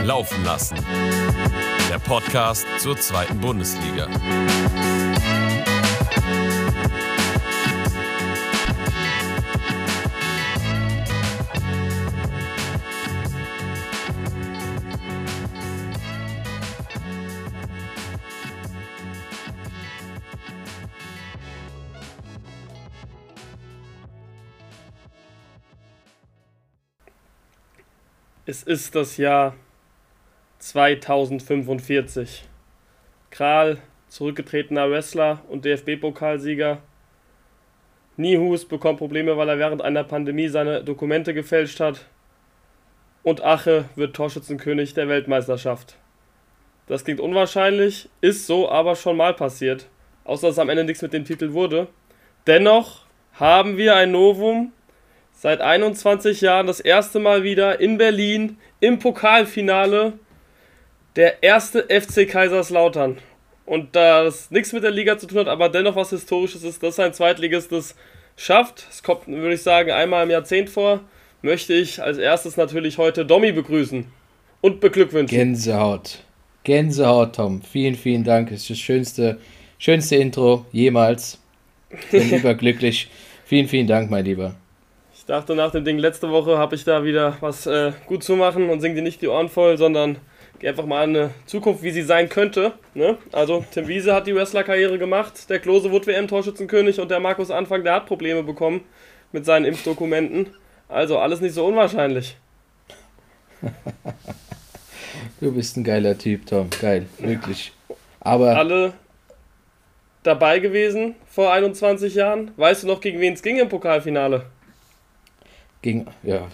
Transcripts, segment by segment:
Laufen lassen. Der Podcast zur zweiten Bundesliga. Es ist das Jahr 2045. Kral, zurückgetretener Wrestler und DFB-Pokalsieger. Nihus bekommt Probleme, weil er während einer Pandemie seine Dokumente gefälscht hat. Und Ache wird Torschützenkönig der Weltmeisterschaft. Das klingt unwahrscheinlich, ist so aber schon mal passiert. Außer dass am Ende nichts mit dem Titel wurde. Dennoch haben wir ein Novum. Seit 21 Jahren das erste Mal wieder in Berlin im Pokalfinale der erste FC Kaiserslautern. Und da das nichts mit der Liga zu tun hat, aber dennoch was Historisches ist, dass ein Zweitligist das schafft. Es kommt, würde ich sagen, einmal im Jahrzehnt vor. Möchte ich als erstes natürlich heute Domi begrüßen und beglückwünschen. Gänsehaut, Tom. Vielen, vielen Dank. Das ist das schönste Intro jemals. Bin überglücklich. Vielen, vielen Dank, mein Lieber. Ich dachte, nach dem Ding letzte Woche habe ich da wieder was gut zu machen und singe dir nicht die Ohren voll, sondern geh einfach mal an eine Zukunft, wie sie sein könnte. Ne? Also Tim Wiese hat die Wrestler-Karriere gemacht, der Klose wurde WM-Torschützenkönig und der Markus Anfang, der hat Probleme bekommen mit seinen Impfdokumenten. Also alles nicht so unwahrscheinlich. Du bist ein geiler Typ, Tom. Geil, wirklich. Aber alle dabei gewesen vor 21 Jahren. Weißt du noch, gegen wen es ging im Pokalfinale? Gegen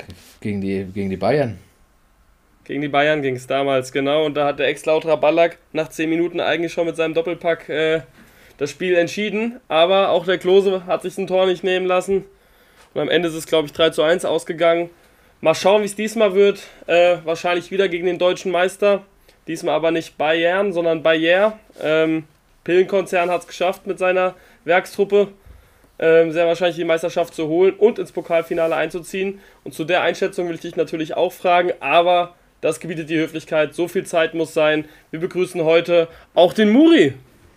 die Bayern. Gegen die Bayern ging es damals, genau. Und da hat der Ex-Lauterer Ballack nach 10 Minuten eigentlich schon mit seinem Doppelpack das Spiel entschieden. Aber auch der Klose hat sich ein Tor nicht nehmen lassen. Und am Ende ist es, glaube ich, 3:1 ausgegangen. Mal schauen, wie es diesmal wird. Wahrscheinlich wieder gegen den deutschen Meister. Diesmal aber nicht Bayern, sondern Bayer. Pillenkonzern hat es geschafft mit seiner Werkstruppe. Sehr wahrscheinlich die Meisterschaft zu holen und ins Pokalfinale einzuziehen. Und zu der Einschätzung will ich dich natürlich auch fragen, aber das gebietet die Höflichkeit, so viel Zeit muss sein. Wir begrüßen heute auch den Muri.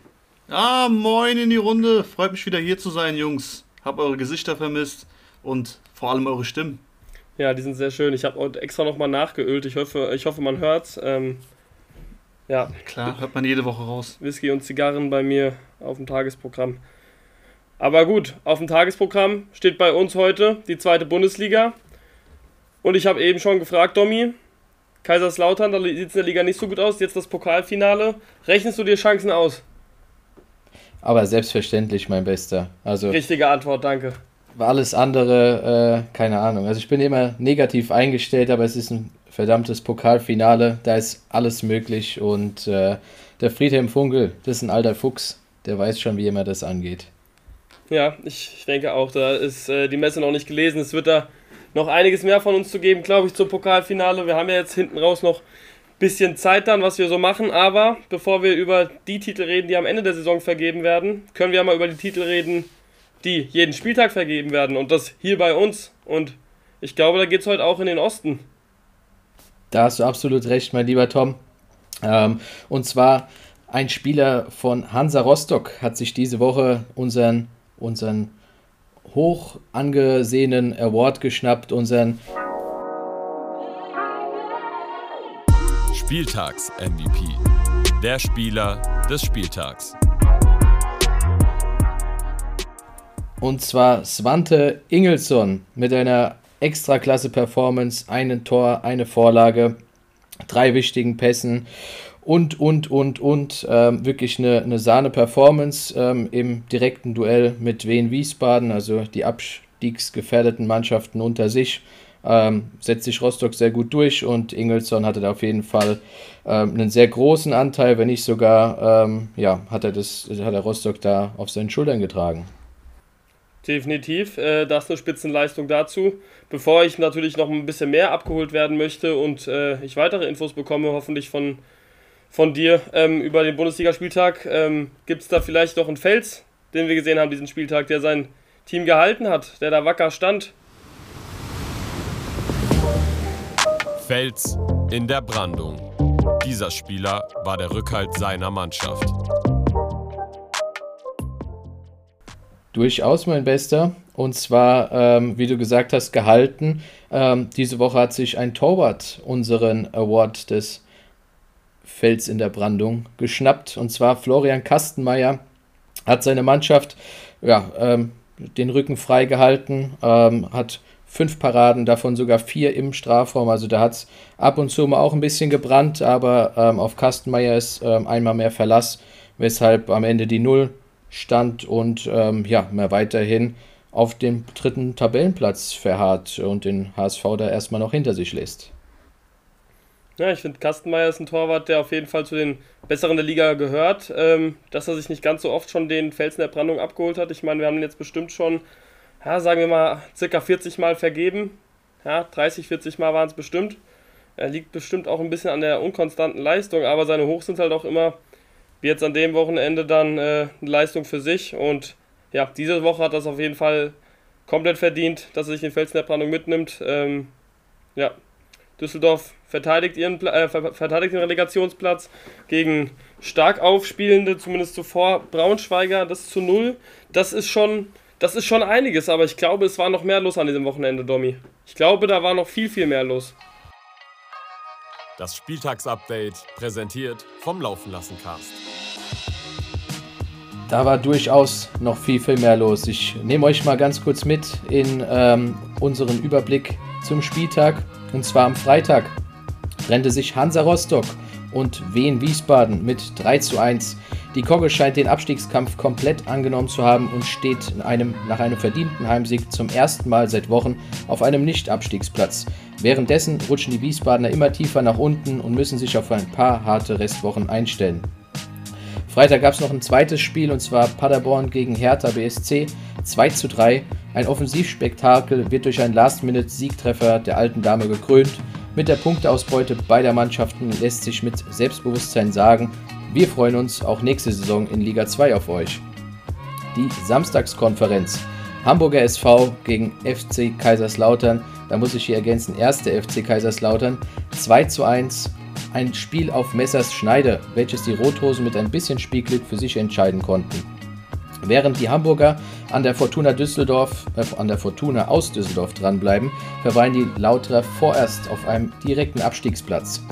Moin in die Runde, freut mich wieder hier zu sein, Jungs. Hab eure Gesichter vermisst und vor allem eure Stimmen. Ja, die sind sehr schön. Ich habe heute extra nochmal nachgeölt, ich hoffe man hört's. Ja. Klar, hört man jede Woche raus. Whisky und Zigarren bei mir auf dem Tagesprogramm. Aber gut, auf dem Tagesprogramm steht bei uns heute die zweite Bundesliga. Und ich habe eben schon gefragt, Domi, Kaiserslautern, da sieht es in der Liga nicht so gut aus, jetzt das Pokalfinale. Rechnest du dir Chancen aus? Aber selbstverständlich, mein Bester. Also richtige Antwort, danke. Alles andere, keine Ahnung. Also ich bin immer negativ eingestellt, aber es ist ein verdammtes Pokalfinale. Da ist alles möglich. Und der Friedhelm Funkel, das ist ein alter Fuchs, der weiß schon, wie immer das angeht. Ja, ich denke auch, da ist die Messe noch nicht gelesen. Es wird da noch einiges mehr von uns zu geben, glaube ich, zum Pokalfinale. Wir haben ja jetzt hinten raus noch ein bisschen Zeit dann, was wir so machen. Aber bevor wir über die Titel reden, die am Ende der Saison vergeben werden, können wir ja mal über die Titel reden, die jeden Spieltag vergeben werden. Und das hier bei uns. Und ich glaube, da geht es heute auch in den Osten. Da hast du absolut recht, mein lieber Tom. Und zwar ein Spieler von Hansa Rostock hat sich diese Woche unseren hoch angesehenen Award geschnappt, unseren Spieltags-MVP. Der Spieler des Spieltags. Und zwar Svante Ingelsson mit einer Extraklasse-Performance, ein Tor, eine Vorlage, 3 wichtigen Pässen. Und wirklich eine Sahne-Performance im direkten Duell mit Wien Wiesbaden, also die abstiegsgefährdeten Mannschaften unter sich, setzt sich Rostock sehr gut durch und Ingelsson hatte da auf jeden Fall einen sehr großen Anteil, wenn nicht sogar, hat er Rostock da auf seinen Schultern getragen. Definitiv, das ist eine Spitzenleistung dazu. Bevor ich natürlich noch ein bisschen mehr abgeholt werden möchte und ich weitere Infos bekomme, hoffentlich von dir über den Bundesligaspieltag, gibt es da vielleicht noch einen Fels, den wir gesehen haben diesen Spieltag, der sein Team gehalten hat, der da wacker stand? Fels in der Brandung. Dieser Spieler war der Rückhalt seiner Mannschaft. Durchaus, mein Bester. Und zwar, wie du gesagt hast, gehalten. Diese Woche hat sich ein Torwart unseren Award des Fels in der Brandung geschnappt. Und zwar Florian Kastenmeier hat seine Mannschaft den Rücken frei gehalten, hat 5 Paraden, davon sogar 4 im Strafraum. Also da hat es ab und zu mal auch ein bisschen gebrannt, aber auf Kastenmeier ist einmal mehr Verlass, weshalb am Ende die 0 stand und mehr weiterhin auf dem 3. Tabellenplatz verharrt und den HSV da erstmal noch hinter sich lässt. Ja, ich finde, Kastenmeier ist ein Torwart, der auf jeden Fall zu den Besseren der Liga gehört. Dass er sich nicht ganz so oft schon den Felsen der Brandung abgeholt hat. Ich meine, wir haben ihn jetzt bestimmt schon, sagen wir mal, circa 40 Mal vergeben. Ja, 30, 40 Mal waren es bestimmt. Er liegt bestimmt auch ein bisschen an der unkonstanten Leistung, aber seine Hochs sind halt auch immer, wie jetzt an dem Wochenende, dann eine Leistung für sich. Und ja, diese Woche hat das auf jeden Fall komplett verdient, dass er sich den Felsen der Brandung mitnimmt. Düsseldorf verteidigt den Relegationsplatz gegen stark aufspielende, zumindest zuvor Braunschweiger, das zu 0. Das ist schon einiges, aber ich glaube, es war noch mehr los an diesem Wochenende, Domi. Ich glaube, da war noch viel, viel mehr los. Das Spieltagsupdate präsentiert vom Laufenlassen-Cast. Da war durchaus noch viel, viel mehr los. Ich nehme euch mal ganz kurz mit in unseren Überblick zum Spieltag. Und zwar am Freitag trennte sich Hansa Rostock und Wien Wiesbaden mit 3:1. Die Kogge scheint den Abstiegskampf komplett angenommen zu haben und steht nach einem verdienten Heimsieg zum ersten Mal seit Wochen auf einem Nicht-Abstiegsplatz. Währenddessen rutschen die Wiesbadener immer tiefer nach unten und müssen sich auf ein paar harte Restwochen einstellen. Freitag gab es noch ein zweites Spiel, und zwar Paderborn gegen Hertha BSC 2:3. Ein Offensivspektakel wird durch einen Last-Minute-Siegtreffer der alten Dame gekrönt. Mit der Punkteausbeute beider Mannschaften lässt sich mit Selbstbewusstsein sagen, wir freuen uns auch nächste Saison in Liga 2 auf euch. Die Samstagskonferenz. Hamburger SV gegen FC Kaiserslautern. Da muss ich hier ergänzen, 1. FC Kaiserslautern 2:1. Ein Spiel auf Messers Schneide, welches die Rothosen mit ein bisschen Spielglück für sich entscheiden konnten. Während die Hamburger an der Fortuna aus Düsseldorf dranbleiben, verweilen die Lauterer vorerst auf einem direkten Abstiegsplatz.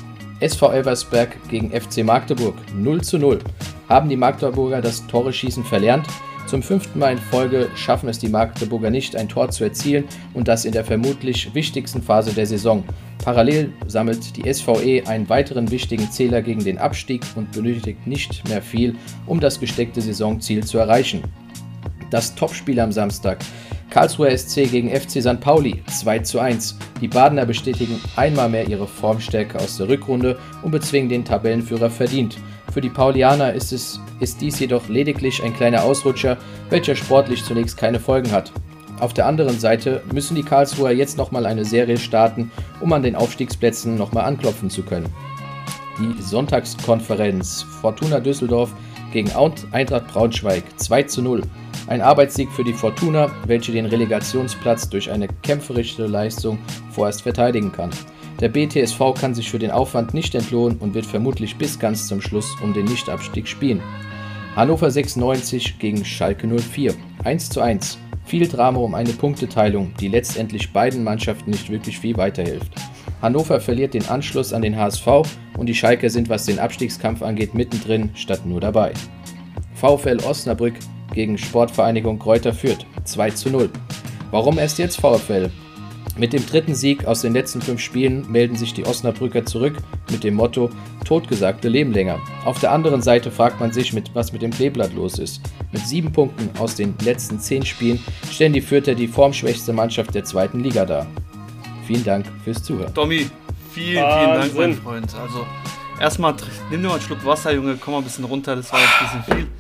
SV Elversberg gegen FC Magdeburg 0:0. Haben die Magdeburger das Tore-Schießen verlernt? Zum 5. Mal in Folge schaffen es die Magdeburger nicht, ein Tor zu erzielen, und das in der vermutlich wichtigsten Phase der Saison. Parallel sammelt die SVE einen weiteren wichtigen Zähler gegen den Abstieg und benötigt nicht mehr viel, um das gesteckte Saisonziel zu erreichen. Das Topspiel am Samstag. Karlsruher SC gegen FC St. Pauli 2:1. Die Badener bestätigen einmal mehr ihre Formstärke aus der Rückrunde und bezwingen den Tabellenführer verdient. Für die Paulianer ist dies jedoch lediglich ein kleiner Ausrutscher, welcher sportlich zunächst keine Folgen hat. Auf der anderen Seite müssen die Karlsruher jetzt nochmal eine Serie starten, um an den Aufstiegsplätzen nochmal anklopfen zu können. Die Sonntagskonferenz. Fortuna Düsseldorf gegen Eintracht Braunschweig 2:0. Ein Arbeitssieg für die Fortuna, welche den Relegationsplatz durch eine kämpferische Leistung vorerst verteidigen kann. Der BTSV kann sich für den Aufwand nicht entlohnen und wird vermutlich bis ganz zum Schluss um den Nichtabstieg spielen. Hannover 96 gegen Schalke 04 1:1. Viel Drama um eine Punkteteilung, die letztendlich beiden Mannschaften nicht wirklich viel weiterhilft. Hannover verliert den Anschluss an den HSV und die Schalker sind, was den Abstiegskampf angeht, mittendrin statt nur dabei. VfL Osnabrück gegen Sportvereinigung Greuther Fürth 2:0. Warum erst jetzt VfL? Mit dem 3. Sieg aus den letzten 5 Spielen melden sich die Osnabrücker zurück mit dem Motto Totgesagte leben länger. Auf der anderen Seite fragt man sich, was mit dem Kleeblatt los ist. Mit 7 Punkten aus den letzten 10 Spielen stellen die Fürther die formschwächste Mannschaft der 2. Liga dar. Vielen Dank fürs Zuhören. Tommy, vielen Dank, mein Freund. Also erstmal, nimm dir mal einen Schluck Wasser, Junge, komm mal ein bisschen runter, das war jetzt ein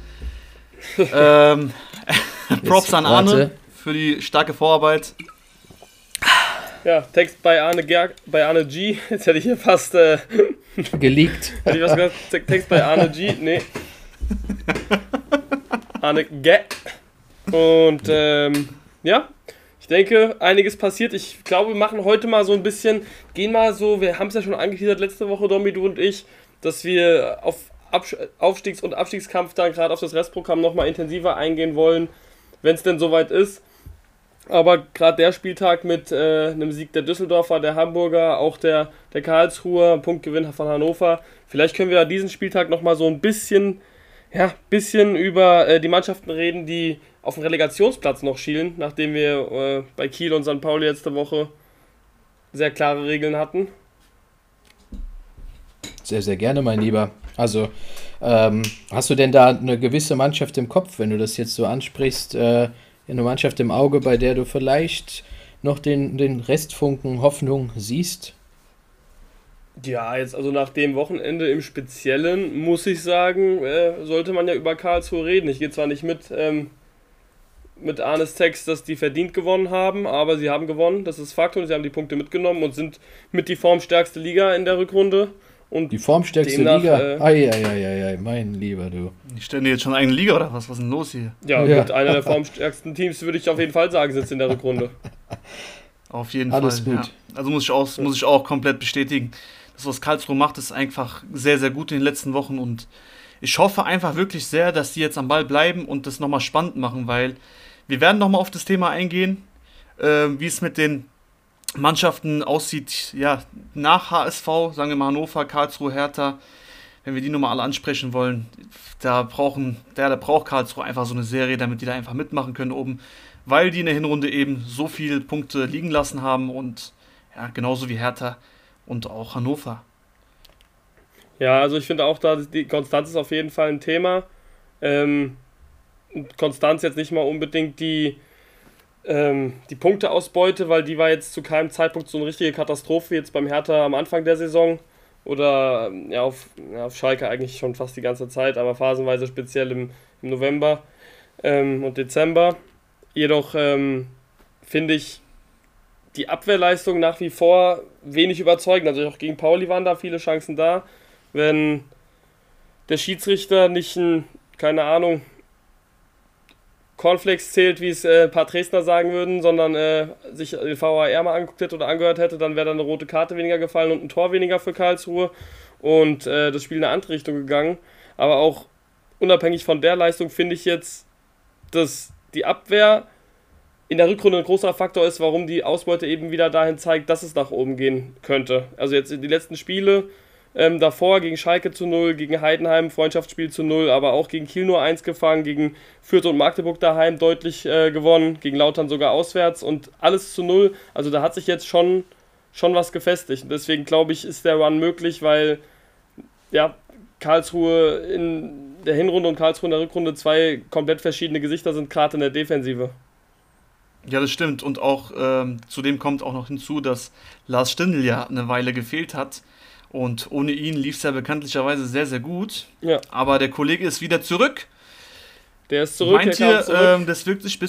bisschen viel. Props an Arne für die starke Vorarbeit. Ja, Text bei Arne G. Jetzt hätte ich hier fast geleakt. Hätte ich was gesagt? Text bei Arne G. Nee. Arne G. Und ich denke, einiges passiert. Ich glaube, wir machen heute mal so ein bisschen, wir haben es ja schon angeteasert letzte Woche, Domi, du und ich, dass wir auf Aufstiegs- und Abstiegskampf dann gerade auf das Restprogramm nochmal intensiver eingehen wollen, wenn es denn soweit ist. Aber gerade der Spieltag mit einem Sieg der Düsseldorfer, der Hamburger, auch der Karlsruher, Punktgewinn von Hannover. Vielleicht können wir diesen Spieltag nochmal so ein bisschen über die Mannschaften reden, die auf dem Relegationsplatz noch schielen, nachdem wir bei Kiel und St. Pauli letzte Woche sehr klare Regeln hatten. Sehr, sehr gerne, mein Lieber. Also, hast du denn da eine gewisse Mannschaft im Kopf, wenn du das jetzt so ansprichst, eine Mannschaft im Auge, bei der du vielleicht noch den Restfunken Hoffnung siehst? Ja, jetzt also nach dem Wochenende im Speziellen, muss ich sagen, sollte man ja über Karlsruhe reden. Ich gehe zwar nicht mit Arnes Text, dass die verdient gewonnen haben, aber sie haben gewonnen, das ist Fakt, und sie haben die Punkte mitgenommen und sind mit die formstärkste Liga in der Rückrunde. Und die formstärkste Liga? Mein Lieber, du. Die stellen jetzt schon eine eigene Liga oder was? Was ist denn los hier? Ja, mit einer der formstärksten Teams, würde ich auf jeden Fall sagen, sitzt in der Rückrunde. Auf jeden Alles Fall. Gut. Ja. Also muss ich auch komplett bestätigen. Das, was Karlsruhe macht, ist einfach sehr, sehr gut in den letzten Wochen. Und ich hoffe einfach wirklich sehr, dass die jetzt am Ball bleiben und das nochmal spannend machen, weil wir werden nochmal auf das Thema eingehen, wie es mit den Mannschaften aussieht, ja, nach HSV, sagen wir mal Hannover, Karlsruhe, Hertha, wenn wir die nochmal alle ansprechen wollen, da braucht Karlsruhe einfach so eine Serie, damit die da einfach mitmachen können oben, weil die in der Hinrunde eben so viele Punkte liegen lassen haben und ja, genauso wie Hertha und auch Hannover. Ja, also ich finde auch, da die Konstanz ist auf jeden Fall ein Thema. Konstanz jetzt nicht mal unbedingt die Punkteausbeute, weil die war jetzt zu keinem Zeitpunkt so eine richtige Katastrophe, jetzt beim Hertha am Anfang der Saison oder auf Schalke eigentlich schon fast die ganze Zeit, aber phasenweise speziell im November und Dezember. Jedoch finde ich die Abwehrleistung nach wie vor wenig überzeugend, also auch gegen Pauli waren da viele Chancen da, wenn der Schiedsrichter nicht keine Ahnung, Cornflakes zählt, wie es ein paar Dresdner sagen würden, sondern sich den VAR mal angeguckt hätte oder angehört hätte, dann wäre da eine rote Karte weniger gefallen und ein Tor weniger für Karlsruhe und das Spiel in eine andere Richtung gegangen. Aber auch unabhängig von der Leistung finde ich jetzt, dass die Abwehr in der Rückrunde ein großer Faktor ist, warum die Ausbeute eben wieder dahin zeigt, dass es nach oben gehen könnte. Also jetzt die letzten Spiele davor gegen Schalke 0, gegen Heidenheim Freundschaftsspiel 0, aber auch gegen Kiel nur 1 gefangen, gegen Fürth und Magdeburg daheim deutlich gewonnen, gegen Lautern sogar auswärts und alles 0. Also da hat sich jetzt schon was gefestigt. Und deswegen glaube ich, ist der Run möglich, weil ja, Karlsruhe in der Hinrunde und Karlsruhe in der Rückrunde zwei komplett verschiedene Gesichter sind, gerade in der Defensive. Ja, das stimmt. Und auch zudem kommt auch noch hinzu, dass Lars Stindl ja eine Weile gefehlt hat. Und ohne ihn lief es ja bekanntlicherweise sehr, sehr gut. Ja. Aber der Kollege ist wieder zurück. Der ist zurück. Meint ihr, es wirkt sich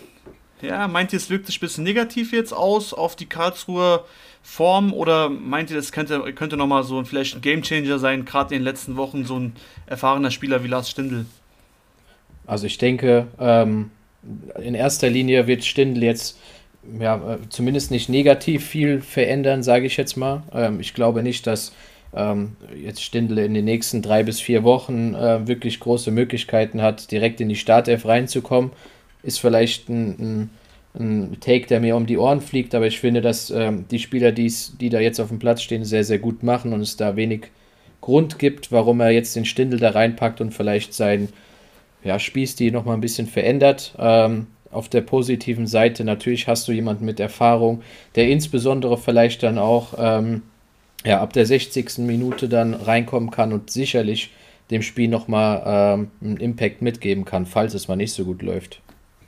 ein bisschen negativ jetzt aus auf die Karlsruher Form? Oder meint ihr, das könnte nochmal so vielleicht ein Gamechanger sein, gerade in den letzten Wochen, so ein erfahrener Spieler wie Lars Stindl? Also ich denke, in erster Linie wird Stindl jetzt zumindest nicht negativ viel verändern, sage ich jetzt mal. Ich glaube nicht, dass jetzt Stindl in den nächsten 3 bis 4 Wochen wirklich große Möglichkeiten hat, direkt in die Startelf reinzukommen. Ist vielleicht ein Take, der mir um die Ohren fliegt, aber ich finde, dass die Spieler, die da jetzt auf dem Platz stehen, sehr, sehr gut machen und es da wenig Grund gibt, warum er jetzt den Stindl da reinpackt und vielleicht seinen Spielstil nochmal ein bisschen verändert. Auf der positiven Seite natürlich hast du jemanden mit Erfahrung, der insbesondere vielleicht dann auch ab der 60. Minute dann reinkommen kann und sicherlich dem Spiel nochmal einen Impact mitgeben kann, falls es mal nicht so gut läuft.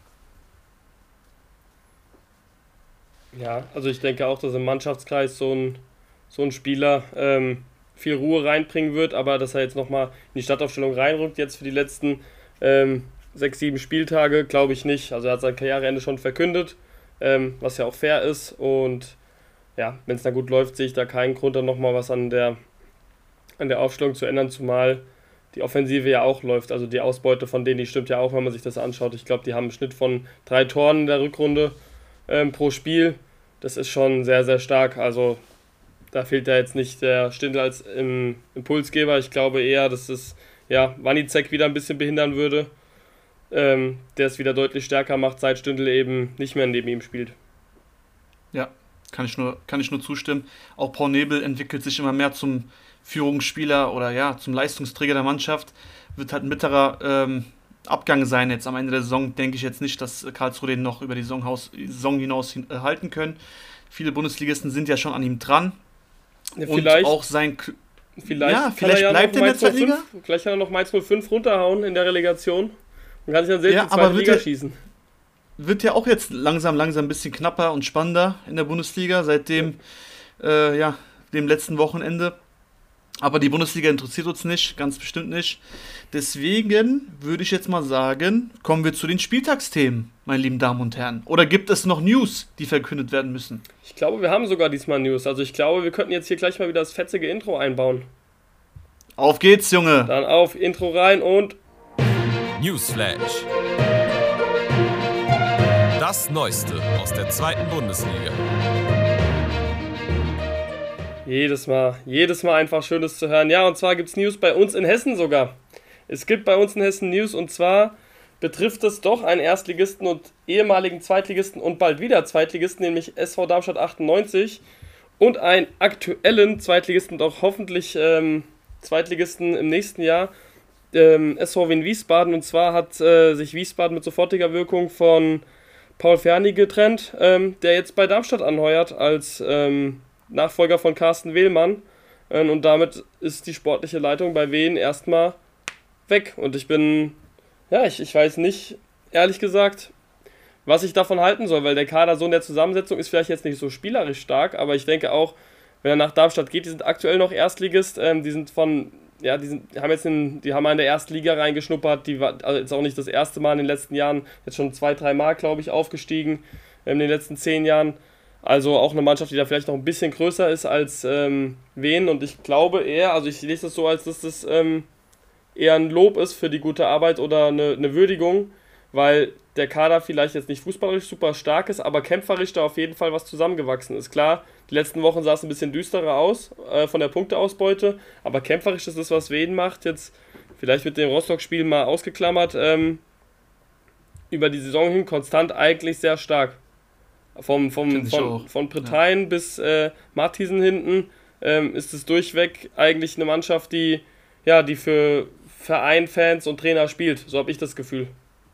Ja, also ich denke auch, dass im Mannschaftskreis so ein Spieler viel Ruhe reinbringen wird, aber dass er jetzt nochmal in die Startaufstellung reinrückt, jetzt für die letzten 6, 7 Spieltage, glaube ich nicht. Also er hat sein Karriereende schon verkündet, was ja auch fair ist. Und ja, wenn es dann gut läuft, sehe ich da keinen Grund, dann nochmal was an der Aufstellung zu ändern, zumal die Offensive ja auch läuft. Also die Ausbeute von denen, die stimmt ja auch, wenn man sich das anschaut. Ich glaube, die haben einen Schnitt von 3 Toren in der Rückrunde. pro Spiel. Das ist schon sehr, sehr stark. Also da fehlt ja jetzt nicht der Stindl als Impulsgeber. Ich glaube eher, dass es Wanizek wieder ein bisschen behindern würde, der es wieder deutlich stärker macht, seit Stindl eben nicht mehr neben ihm spielt. Ja, kann ich nur zustimmen. Auch Paul Nebel entwickelt sich immer mehr zum Führungsspieler oder zum Leistungsträger der Mannschaft. Wird halt ein bitterer Abgang sein jetzt am Ende der Saison. Denke ich jetzt nicht, dass Karlsruhe den noch über die Saison hinaus halten können. Viele Bundesligisten sind ja schon an ihm dran. Ja, vielleicht auch sein... Vielleicht bleibt er in der Zweitliga. Vielleicht kann er noch Mainz 05 runterhauen in der Relegation und kann sich dann selbst in die zweite Liga schießen. Wird ja auch jetzt langsam ein bisschen knapper und spannender in der Bundesliga seit dem letzten Wochenende. Aber die Bundesliga interessiert uns nicht, ganz bestimmt nicht. Deswegen würde ich jetzt mal sagen, kommen wir zu den Spieltagsthemen, meine lieben Damen und Herren. Oder gibt es noch News, die verkündet werden müssen? Ich glaube, wir haben sogar diesmal News. Also ich glaube, wir könnten jetzt hier gleich mal wieder das fetzige Intro einbauen. Auf geht's, Junge! Dann auf, Intro rein und... Newsflash. Das Neueste aus der 2. Bundesliga. Jedes Mal einfach Schönes zu hören. Ja, und zwar gibt es News bei uns in Hessen sogar. Es gibt bei uns in Hessen News und zwar betrifft es doch einen Erstligisten und ehemaligen Zweitligisten und bald wieder Zweitligisten, nämlich SV Darmstadt 98 und einen aktuellen Zweitligisten und auch hoffentlich Zweitligisten im nächsten Jahr, SV Wien Wiesbaden. Und zwar hat sich Wiesbaden mit sofortiger Wirkung von Paul Ferni getrennt, der jetzt bei Darmstadt anheuert als Nachfolger von Carsten Wehlmann. Und damit ist die sportliche Leitung bei Wien erstmal weg. Und ich weiß nicht, ehrlich gesagt, was ich davon halten soll, weil der Kader so in der Zusammensetzung ist vielleicht jetzt nicht so spielerisch stark, aber ich denke auch, wenn er nach Darmstadt geht, die sind aktuell noch Erstligist, die haben mal in der ersten Liga reingeschnuppert, die war also jetzt auch nicht das erste Mal in den letzten Jahren, jetzt schon 2-3 Mal, glaube ich, aufgestiegen in den letzten 10 Jahren. Also auch eine Mannschaft, die da vielleicht noch ein bisschen größer ist als Wien, und ich glaube eher, also ich lese das so, als dass das eher ein Lob ist für die gute Arbeit oder eine Würdigung, weil der Kader vielleicht jetzt nicht fußballerisch super stark ist, aber kämpferisch da auf jeden Fall was zusammengewachsen ist. Klar, die letzten Wochen sah es ein bisschen düsterer aus von der Punkteausbeute, aber kämpferisch ist das, was Wien macht, jetzt vielleicht mit dem Rostock-Spiel mal ausgeklammert, über die Saison hin konstant eigentlich sehr stark. Von Bretein bis Martisen hinten ist es durchweg eigentlich eine Mannschaft, die für Verein, Fans und Trainer spielt. So habe ich das Gefühl.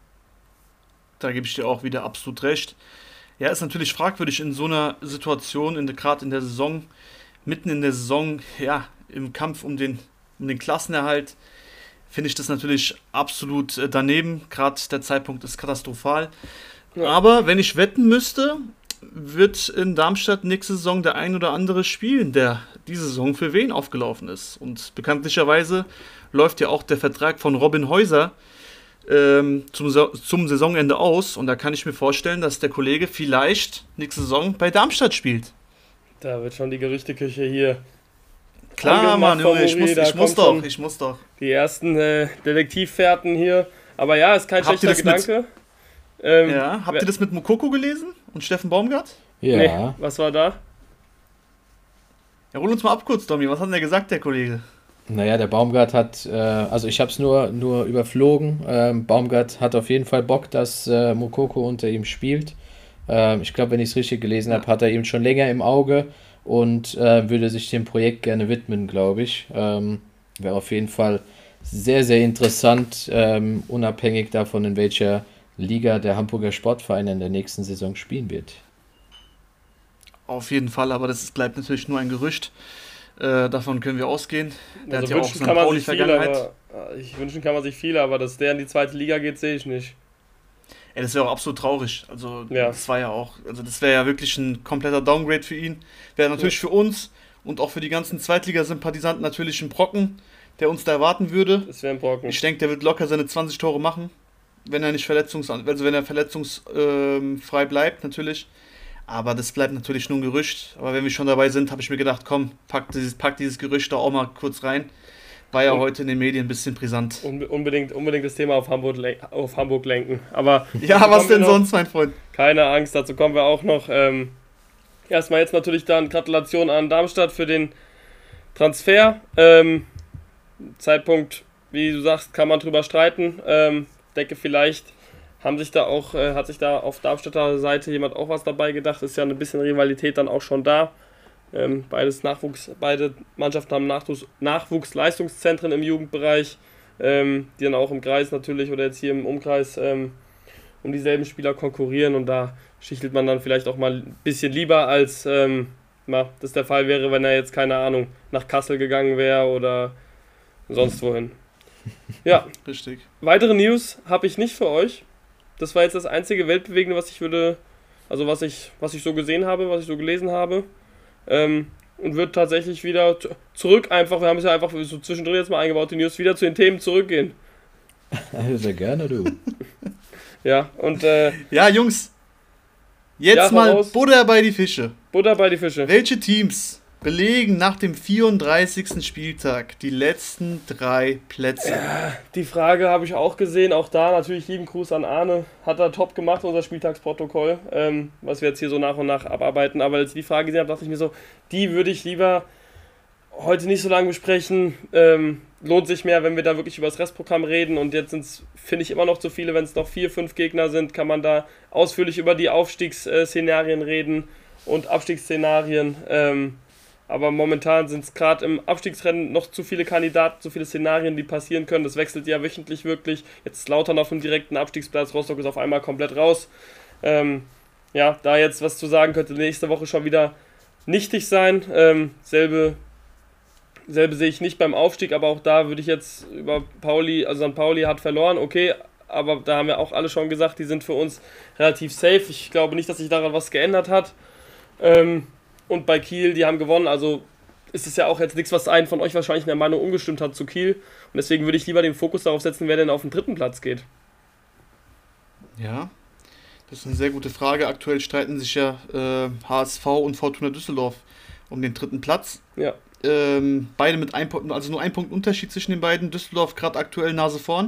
Da gebe ich dir auch wieder absolut recht. Ja, ist natürlich fragwürdig in so einer Situation, gerade in der Saison, mitten in der Saison, im Kampf um den Klassenerhalt, finde ich das natürlich absolut daneben. Gerade der Zeitpunkt ist katastrophal. Ja. Aber wenn ich wetten müsste, wird in Darmstadt nächste Saison der ein oder andere spielen, der diese Saison für Wien aufgelaufen ist. Und bekanntlicherweise läuft ja auch der Vertrag von Robin Häuser zum Saisonende aus. Und da kann ich mir vorstellen, dass der Kollege vielleicht nächste Saison bei Darmstadt spielt. Da wird schon die Gerüchteküche hier. Klar, Mann, Junge, ich muss doch. Die ersten Detektivfährten hier. Aber ja, ist kein schlechter Gedanke. Habt ihr das mit Mokoko gelesen und Steffen Baumgart? Ja. Nee, was war da? Ja, hol uns mal ab kurz, Tommy. Was hat denn der gesagt, der Kollege? Naja, der Baumgart hat, also ich habe es nur überflogen. Baumgart hat auf jeden Fall Bock, dass Mokoko unter ihm spielt. Ich glaube, wenn ich es richtig gelesen habe, hat er ihn schon länger im Auge und würde sich dem Projekt gerne widmen, glaube ich. Wäre auf jeden Fall sehr, sehr interessant, unabhängig davon, in welcher Liga der Hamburger Sportverein in der nächsten Saison spielen wird. Auf jeden Fall, aber das bleibt natürlich nur ein Gerücht. Davon können wir ausgehen. Der also hat ja auch so eine Pauli-Vergangenheit. Wünschen kann man sich viel, aber dass der in die zweite Liga geht, sehe ich nicht. Ja, das wäre auch absolut traurig. Also das war ja auch, also das wäre ja wirklich ein kompletter Downgrade für ihn. Wäre natürlich für uns und auch für die ganzen Zweitligasympathisanten natürlich ein Brocken, der uns da erwarten würde. Das wäre ein Brocken. Ich denke, der wird locker seine 20 Tore machen, wenn er verletzungsfrei bleibt, natürlich. Aber das bleibt natürlich nur ein Gerücht. Aber wenn wir schon dabei sind, habe ich mir gedacht, komm, pack dieses Gerücht da auch mal kurz rein. War ja heute in den Medien ein bisschen brisant. Unbedingt das Thema auf Hamburg lenken. Aber ja, was denn sonst, mein Freund? Keine Angst, dazu kommen wir auch noch. Erstmal jetzt natürlich dann Gratulation an Darmstadt für den Transfer. Zeitpunkt, wie du sagst, kann man drüber streiten. Denke, vielleicht hat sich da auf Darmstädter Seite jemand auch was dabei gedacht. Ist ja ein bisschen Rivalität dann auch schon da. Beide Mannschaften haben Nachwuchsleistungszentren im Jugendbereich, die dann auch im Kreis natürlich oder jetzt hier im Umkreis um dieselben Spieler konkurrieren, und da schichtelt man dann vielleicht auch mal ein bisschen lieber, als das der Fall wäre, wenn er jetzt, keine Ahnung, nach Kassel gegangen wäre oder sonst wohin. Ja, richtig. Weitere News habe ich nicht für euch. Das war jetzt das einzige Weltbewegende, was ich so gesehen habe, was ich so gelesen habe. Und wird tatsächlich wieder zurück wir haben es ja einfach so zwischendrin jetzt mal eingebaut, die News, wieder zu den Themen zurückgehen. Sehr gerne, du. Ja, und ja, Jungs, jetzt mal Butter bei die Fische. Butter bei die Fische. Welche Teams belegen nach dem 34. Spieltag die letzten 3 Plätze? Ja, die Frage habe ich auch gesehen, auch da natürlich lieben Gruß an Arne, hat er top gemacht, unser Spieltagsprotokoll, was wir jetzt hier so nach und nach abarbeiten, aber als ich die Frage gesehen habe, dachte ich mir so, die würde ich lieber heute nicht so lange besprechen, lohnt sich mehr, wenn wir da wirklich über das Restprogramm reden, und jetzt sind es, finde ich, immer noch zu viele, wenn es noch 4, 5 Gegner sind, kann man da ausführlich über die Aufstiegsszenarien reden und Abstiegsszenarien, aber momentan sind es gerade im Abstiegsrennen noch zu viele Kandidaten, zu viele Szenarien, die passieren können. Das wechselt ja wöchentlich wirklich. Jetzt ist Lautern auf dem direkten Abstiegsplatz, Rostock ist auf einmal komplett raus. Ja, da jetzt was zu sagen, könnte nächste Woche schon wieder nichtig sein. Selbe sehe ich nicht beim Aufstieg, aber auch da würde ich jetzt über Pauli, also St. Pauli hat verloren, okay, aber da haben wir auch alle schon gesagt, die sind für uns relativ safe. Ich glaube nicht, dass sich daran was geändert hat. Und bei Kiel, die haben gewonnen, also ist es ja auch jetzt nichts, was einen von euch wahrscheinlich in der Meinung umgestimmt hat zu Kiel. Und deswegen würde ich lieber den Fokus darauf setzen, wer denn auf den 3. Platz geht. Ja, das ist eine sehr gute Frage. Aktuell streiten sich ja HSV und Fortuna Düsseldorf um den 3. Platz. Ja. Beide mit 1 Punkt, also nur 1 Punkt Unterschied zwischen den beiden. Düsseldorf gerade aktuell Nase vorn.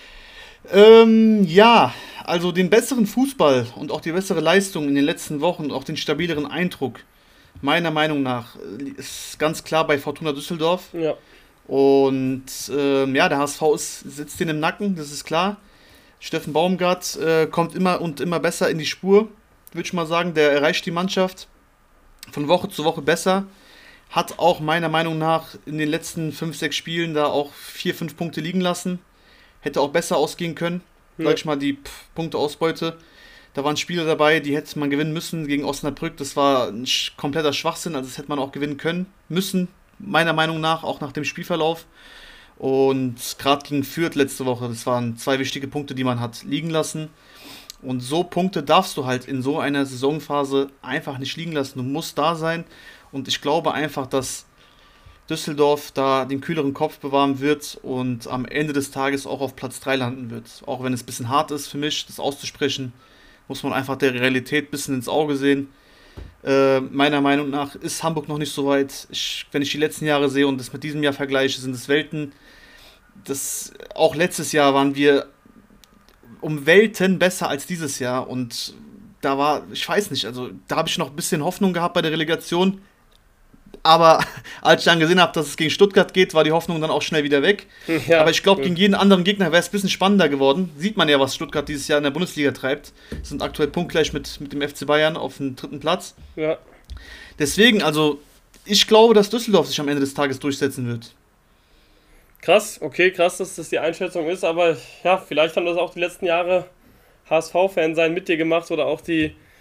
Ja, also den besseren Fußball und auch die bessere Leistung in den letzten Wochen und auch den stabileren Eindruck, meiner Meinung nach, ist ganz klar bei Fortuna Düsseldorf. Ja. Und ja, der HSV sitzt denen im Nacken, das ist klar. Steffen Baumgart kommt immer besser in die Spur, würde ich mal sagen. Der erreicht die Mannschaft von Woche zu Woche besser. Hat auch meiner Meinung nach in den letzten 5, 6 Spielen da auch 4, 5 Punkte liegen lassen. Hätte auch besser ausgehen können, sag ich mal, die Punkteausbeute. Da waren Spiele dabei, die hätte man gewinnen müssen gegen Osnabrück. Das war ein kompletter Schwachsinn, also das hätte man auch gewinnen können müssen, meiner Meinung nach, auch nach dem Spielverlauf. Und gerade gegen Fürth letzte Woche, das waren 2 wichtige Punkte, die man hat liegen lassen. Und so Punkte darfst du halt in so einer Saisonphase einfach nicht liegen lassen. Du musst da sein, und ich glaube einfach, dass Düsseldorf da den kühleren Kopf bewahren wird und am Ende des Tages auch auf Platz 3 landen wird. Auch wenn es ein bisschen hart ist für mich, das auszusprechen, muss man einfach der Realität ein bisschen ins Auge sehen. Meiner Meinung nach ist Hamburg noch nicht so weit. Wenn ich die letzten Jahre sehe und das mit diesem Jahr vergleiche, sind es Welten. Auch letztes Jahr waren wir um Welten besser als dieses Jahr. Und da war, ich weiß nicht, also da habe ich noch ein bisschen Hoffnung gehabt bei der Relegation. Aber als ich dann gesehen habe, dass es gegen Stuttgart geht, war die Hoffnung dann auch schnell wieder weg. Ja, aber ich glaube, gegen jeden anderen Gegner wäre es ein bisschen spannender geworden. Sieht man ja, was Stuttgart dieses Jahr in der Bundesliga treibt. Sind aktuell punktgleich mit dem FC Bayern auf dem 3. Platz. Ja. Deswegen, also, ich glaube, dass Düsseldorf sich am Ende des Tages durchsetzen wird. Krass, okay, krass, dass das die Einschätzung ist. Aber ja, vielleicht haben das auch die letzten Jahre HSV-Fan sein mit dir gemacht oder auch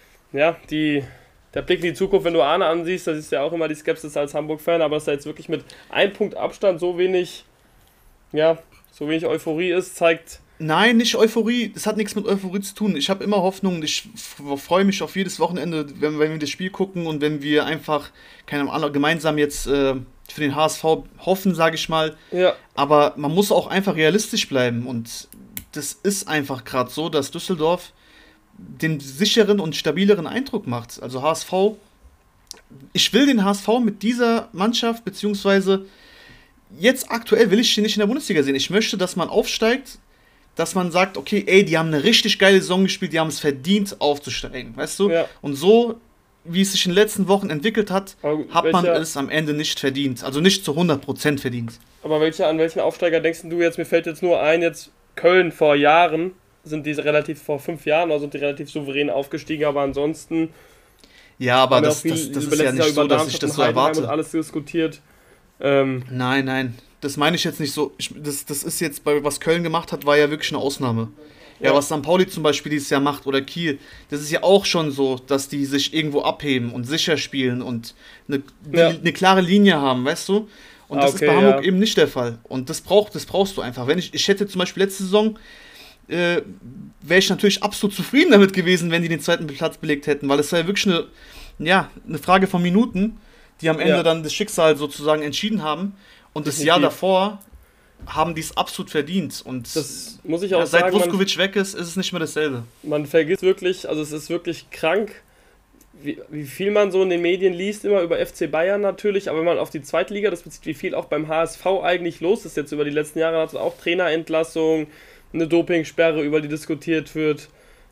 der Blick in die Zukunft, wenn du Arne ansiehst, das ist ja auch immer die Skepsis als Hamburg-Fan, aber dass da jetzt wirklich mit 1 Punkt Abstand so wenig Euphorie ist, zeigt... Nein, nicht Euphorie, das hat nichts mit Euphorie zu tun. Ich habe immer Hoffnung, ich freue mich auf jedes Wochenende, wenn wir das Spiel gucken und wenn wir einfach gemeinsam jetzt für den HSV hoffen, sage ich mal. Ja. Aber man muss auch einfach realistisch bleiben, und das ist einfach gerade so, dass Düsseldorf den sicheren und stabileren Eindruck macht. Also HSV, ich will den HSV mit dieser Mannschaft, beziehungsweise jetzt aktuell will ich den nicht in der Bundesliga sehen. Ich möchte, dass man aufsteigt, dass man sagt, okay, ey, die haben eine richtig geile Saison gespielt, die haben es verdient, aufzusteigen, weißt du? Ja. Und so, wie es sich in den letzten Wochen entwickelt hat, hat man es am Ende nicht verdient. Also nicht zu 100% verdient. Aber an welchen Aufsteiger denkst du jetzt? Mir fällt jetzt nur ein, jetzt Köln vor Jahren, vor 5 Jahren, also sind die relativ souverän aufgestiegen, aber ansonsten... Ja, aber das ist ja nicht so, dass ich das so erwarte. Und alles diskutiert. Nein, das meine ich jetzt nicht so. Das ist jetzt, was Köln gemacht hat, war ja wirklich eine Ausnahme. Ja, was St. Pauli zum Beispiel dieses Jahr macht oder Kiel, das ist ja auch schon so, dass die sich irgendwo abheben und sicher spielen und eine klare Linie haben, weißt du? Und das ist bei Hamburg eben nicht der Fall. Und das brauchst du einfach. Ich hätte zum Beispiel letzte Saison, wäre ich natürlich absolut zufrieden damit gewesen, wenn die den zweiten Platz belegt hätten, weil es war ja wirklich eine Frage von Minuten, die am Ende dann das Schicksal sozusagen entschieden haben. Und das Jahr davor haben die es absolut verdient. Und das muss ich auch sagen. Seit Vuskovic weg ist es nicht mehr dasselbe. Man vergisst wirklich, also es ist wirklich krank, wie viel man so in den Medien liest, immer über FC Bayern natürlich, aber wenn man auf die Zweitliga, das bezieht, wie viel auch beim HSV eigentlich los ist jetzt über die letzten Jahre, hat es auch Trainerentlassung, eine Dopingsperre, über die diskutiert wird.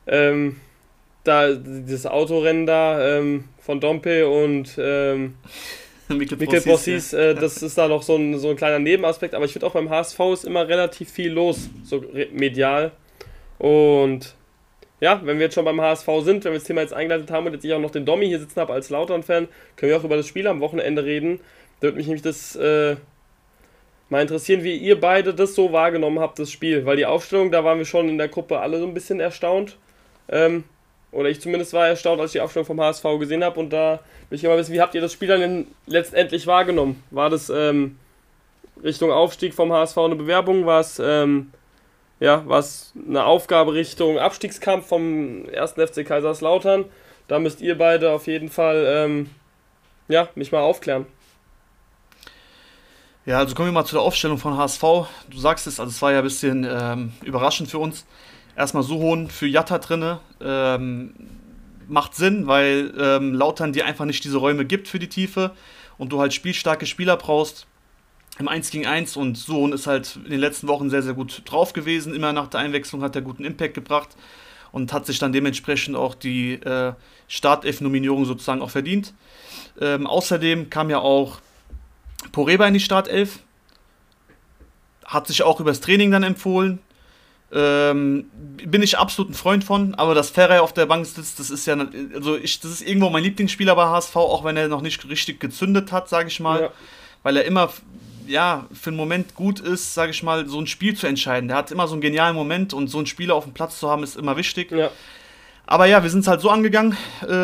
Da dieses Autorennen da von Dompe und Mikkel Bossis, das ist da noch so ein kleiner Nebenaspekt, aber ich finde auch beim HSV ist immer relativ viel los, so medial. Und ja, wenn wir jetzt schon beim HSV sind, wenn wir das Thema jetzt eingeleitet haben und jetzt ich auch noch den Dommi hier sitzen habe als Lautern-Fan, können wir auch über das Spiel am Wochenende reden. Da würde mich nämlich das mal interessieren, wie ihr beide das so wahrgenommen habt, das Spiel. Weil die Aufstellung, da waren wir schon in der Gruppe alle so ein bisschen erstaunt. Oder ich zumindest war erstaunt, als ich die Aufstellung vom HSV gesehen habe. Und da will ich mal wissen, wie habt ihr das Spiel dann letztendlich wahrgenommen? War das Richtung Aufstieg vom HSV eine Bewerbung? War es eine Aufgabe Richtung Abstiegskampf vom 1. FC Kaiserslautern? Da müsst ihr beide auf jeden Fall mich mal aufklären. Ja, also kommen wir mal zu der Aufstellung von HSV. Du sagst es, also es war ja ein bisschen überraschend für uns. Erstmal Suhon für Jatta drinne. Macht Sinn, weil Lautern dir einfach nicht diese Räume gibt für die Tiefe und du halt spielstarke Spieler brauchst im 1 gegen 1 und Suhon ist halt in den letzten Wochen sehr, sehr gut drauf gewesen. Immer nach der Einwechslung hat er guten Impact gebracht und hat sich dann dementsprechend auch die Startelf-Nominierung sozusagen auch verdient. Außerdem kam ja auch Poreba in die Startelf. Hat sich auch übers Training dann empfohlen. Bin ich absolut ein Freund von, aber dass Ferrer auf der Bank sitzt, das ist ja, das ist irgendwo mein Lieblingsspieler bei HSV, auch wenn er noch nicht richtig gezündet hat, sage ich mal, weil er immer, für einen Moment gut ist, sage ich mal, so ein Spiel zu entscheiden. Der hat immer so einen genialen Moment und so einen Spieler auf dem Platz zu haben, ist immer wichtig. Ja. Aber ja, wir sind es halt so angegangen.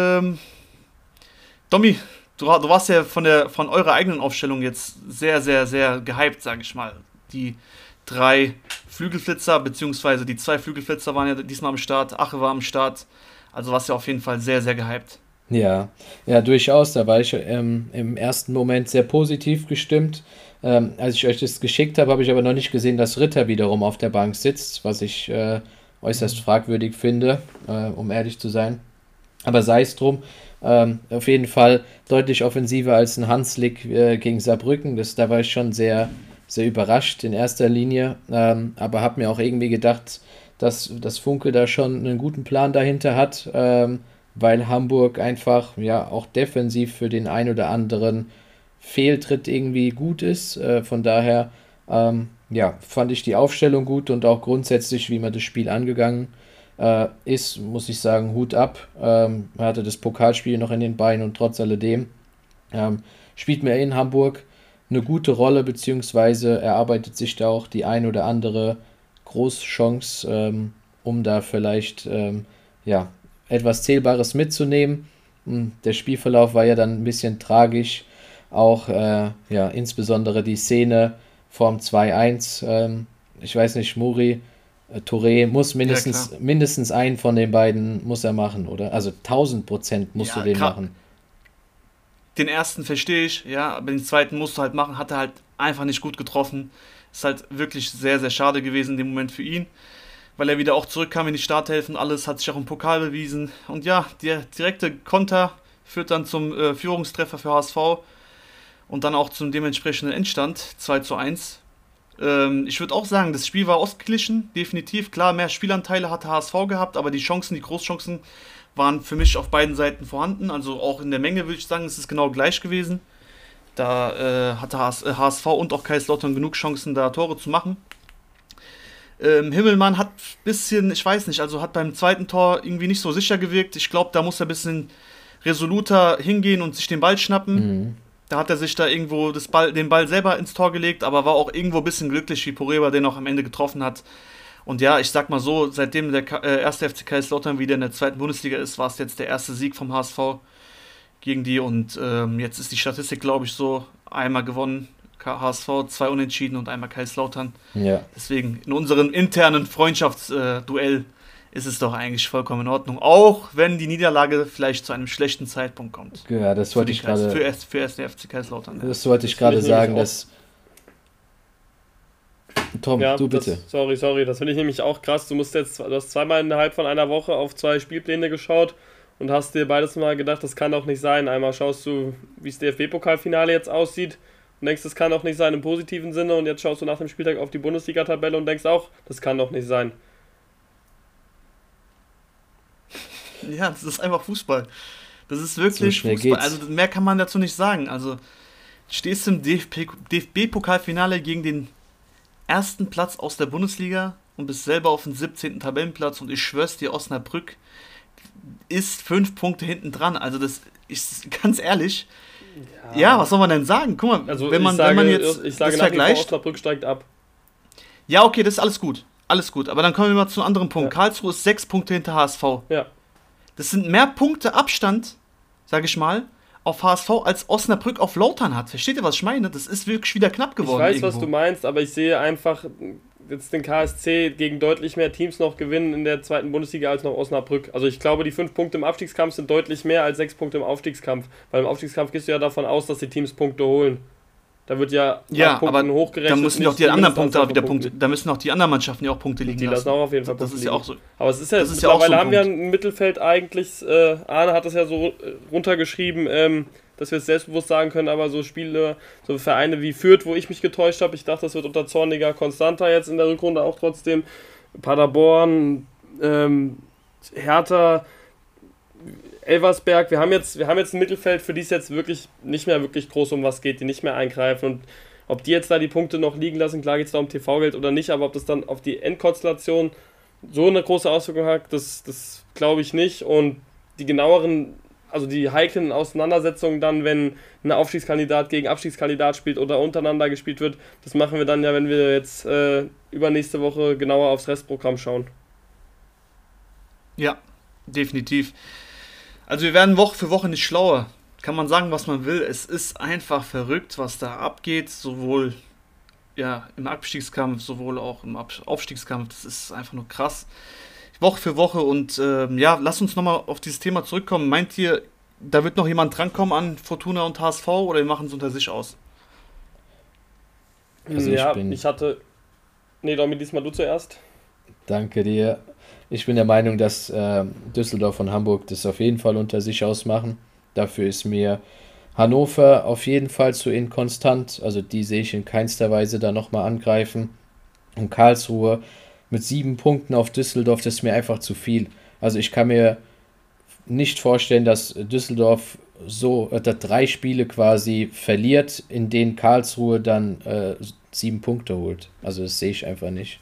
Domi, du warst ja von eurer eigenen Aufstellung jetzt sehr, sehr, sehr gehypt, sage ich mal. Die 3 Flügelflitzer, beziehungsweise die 2 Flügelflitzer waren ja diesmal am Start, Ache war am Start, also warst ja auf jeden Fall sehr, sehr gehypt. Ja, durchaus, da war ich im ersten Moment sehr positiv gestimmt. Als ich euch das geschickt habe ich aber noch nicht gesehen, dass Ritter wiederum auf der Bank sitzt, was ich äußerst fragwürdig finde, um ehrlich zu sein. Aber sei es drum, auf jeden Fall deutlich offensiver als ein Hanslik gegen Saarbrücken, da war ich schon sehr, sehr überrascht in erster Linie, aber habe mir auch irgendwie gedacht, dass Funke da schon einen guten Plan dahinter hat, weil Hamburg einfach auch defensiv für den ein oder anderen Fehltritt irgendwie gut ist. Von daher fand ich die Aufstellung gut und auch grundsätzlich, wie man das Spiel angegangen ist, muss ich sagen, Hut ab. Er hatte das Pokalspiel noch in den Beinen und trotz alledem spielt mir in Hamburg eine gute Rolle, beziehungsweise erarbeitet sich da auch die ein oder andere Großchance, um da vielleicht etwas Zählbares mitzunehmen. Der Spielverlauf war ja dann ein bisschen tragisch, auch insbesondere die Szene vorm 2-1. Ich weiß nicht, Muri, Touré muss mindestens einen von den beiden muss er machen, oder? Also 1000% musst du den machen. Den ersten verstehe ich, aber den zweiten musst du halt machen, hat er halt einfach nicht gut getroffen. Ist halt wirklich sehr, sehr schade gewesen in dem Moment für ihn, weil er wieder auch zurückkam in die Starthilfen, alles hat sich auch im Pokal bewiesen. Und ja, der direkte Konter führt dann zum Führungstreffer für HSV. und dann auch zum dementsprechenden Endstand 2:1. Ich würde auch sagen, das Spiel war ausgeglichen, definitiv. Klar, mehr Spielanteile hatte HSV gehabt, aber die Großchancen waren für mich auf beiden Seiten vorhanden. Also auch in der Menge würde ich sagen, es ist genau gleich gewesen. Da hatte HSV und auch Kaiserslautern genug Chancen, da Tore zu machen. Himmelmann hat ein bisschen, ich weiß nicht, also hat beim zweiten Tor irgendwie nicht so sicher gewirkt. Ich glaube, da muss er ein bisschen resoluter hingehen und sich den Ball schnappen. Mhm. Da hat er sich da irgendwo den Ball selber ins Tor gelegt, aber war auch irgendwo ein bisschen glücklich, wie Poreba den auch am Ende getroffen hat. Und ja, ich sag mal so, seitdem der erste FC Kaiserslautern wieder in der zweiten Bundesliga ist, war es jetzt der erste Sieg vom HSV gegen die. Und jetzt ist die Statistik, glaube ich, so: einmal gewonnen, HSV, 2 Unentschieden und einmal Kaiserslautern. Ja. Deswegen in unserem internen Freundschaftsduell ist es doch eigentlich vollkommen in Ordnung, auch wenn die Niederlage vielleicht zu einem schlechten Zeitpunkt kommt. Ja, das wollte ich gerade... Für erste FC Kaiserslautern. Das wollte ich gerade sagen, dass... Tom, ja, du bitte. Sorry, das finde ich nämlich auch krass. Du hast zweimal innerhalb von einer Woche auf 2 Spielpläne geschaut und hast dir beides mal gedacht, das kann doch nicht sein. Einmal schaust du, wie das DFB-Pokalfinale jetzt aussieht und denkst, das kann doch nicht sein im positiven Sinne, und jetzt schaust du nach dem Spieltag auf die Bundesliga-Tabelle und denkst auch, das kann doch nicht sein. Ja, das ist einfach Fußball. Das ist wirklich so Fußball. Geht's. Also mehr kann man dazu nicht sagen. Also stehst du im DFB-Pokalfinale gegen den ersten Platz aus der Bundesliga und bist selber auf dem 17. Tabellenplatz, und ich schwör's dir, Osnabrück ist 5 Punkte hinten dran. Also das ist ganz ehrlich. Ja, was soll man denn sagen? Guck mal, also wenn man jetzt ich sage das vergleicht, Osnabrück steigt ab. Ja, okay, das ist alles gut. Alles gut. Aber dann kommen wir mal zu einem anderen Punkt. Ja. Karlsruhe ist 6 Punkte hinter HSV. Ja. Das sind mehr Punkte Abstand, sage ich mal, auf HSV, als Osnabrück auf Lautern hat. Versteht ihr, was ich meine? Das ist wirklich wieder knapp geworden. Ich weiß, was du meinst, aber ich sehe einfach jetzt den KSC gegen deutlich mehr Teams noch gewinnen in der zweiten Bundesliga als noch Osnabrück. Also ich glaube, die 5 Punkte im Abstiegskampf sind deutlich mehr als 6 Punkte im Aufstiegskampf. Weil im Aufstiegskampf gehst du ja davon aus, dass die Teams Punkte holen. Da wird ja aber hochgerechnet. Da müssen auch die anderen Punkte auch wieder Punkte. Da müssen auch die anderen Mannschaften ja auch Punkte liegen lassen. Die lassen auch auf jeden Fall Punkte liegen. Ja auch so. Aber es ist ja, mittlerweile haben wir ein Mittelfeld eigentlich, Arne hat das ja so runtergeschrieben, dass wir es selbstbewusst sagen können, aber so Spiele, so Vereine wie Fürth, wo ich mich getäuscht habe, ich dachte, das wird unter Zorniger konstanter jetzt in der Rückrunde auch trotzdem. Paderborn, Hertha, Elversberg, wir haben jetzt ein Mittelfeld, für die es jetzt wirklich nicht mehr wirklich groß um was geht, die nicht mehr eingreifen, und ob die jetzt da die Punkte noch liegen lassen, klar geht es da um TV-Geld oder nicht, aber ob das dann auf die Endkonstellation so eine große Auswirkung hat, das glaube ich nicht. Und die genaueren, also die heiklen Auseinandersetzungen dann, wenn ein Aufstiegskandidat gegen Abstiegskandidat spielt oder untereinander gespielt wird, das machen wir dann ja, wenn wir jetzt übernächste Woche genauer aufs Restprogramm schauen. Ja, definitiv. Also wir werden Woche für Woche nicht schlauer. Kann man sagen, was man will. Es ist einfach verrückt, was da abgeht. Sowohl im Abstiegskampf, sowohl auch im Aufstiegskampf. Das ist einfach nur krass. Woche für Woche. Und lass uns nochmal auf dieses Thema zurückkommen. Meint ihr, da wird noch jemand drankommen an Fortuna und HSV, oder wir machen es unter sich aus? Also Domi, diesmal du zuerst. Danke dir. Ich bin der Meinung, dass Düsseldorf und Hamburg das auf jeden Fall unter sich ausmachen. Dafür ist mir Hannover auf jeden Fall zu inkonstant. Also die sehe ich in keinster Weise da nochmal angreifen. Und Karlsruhe mit 7 Punkten auf Düsseldorf, das ist mir einfach zu viel. Also ich kann mir nicht vorstellen, dass Düsseldorf so 3 Spiele quasi verliert, in denen Karlsruhe dann 7 Punkte holt. Also das sehe ich einfach nicht.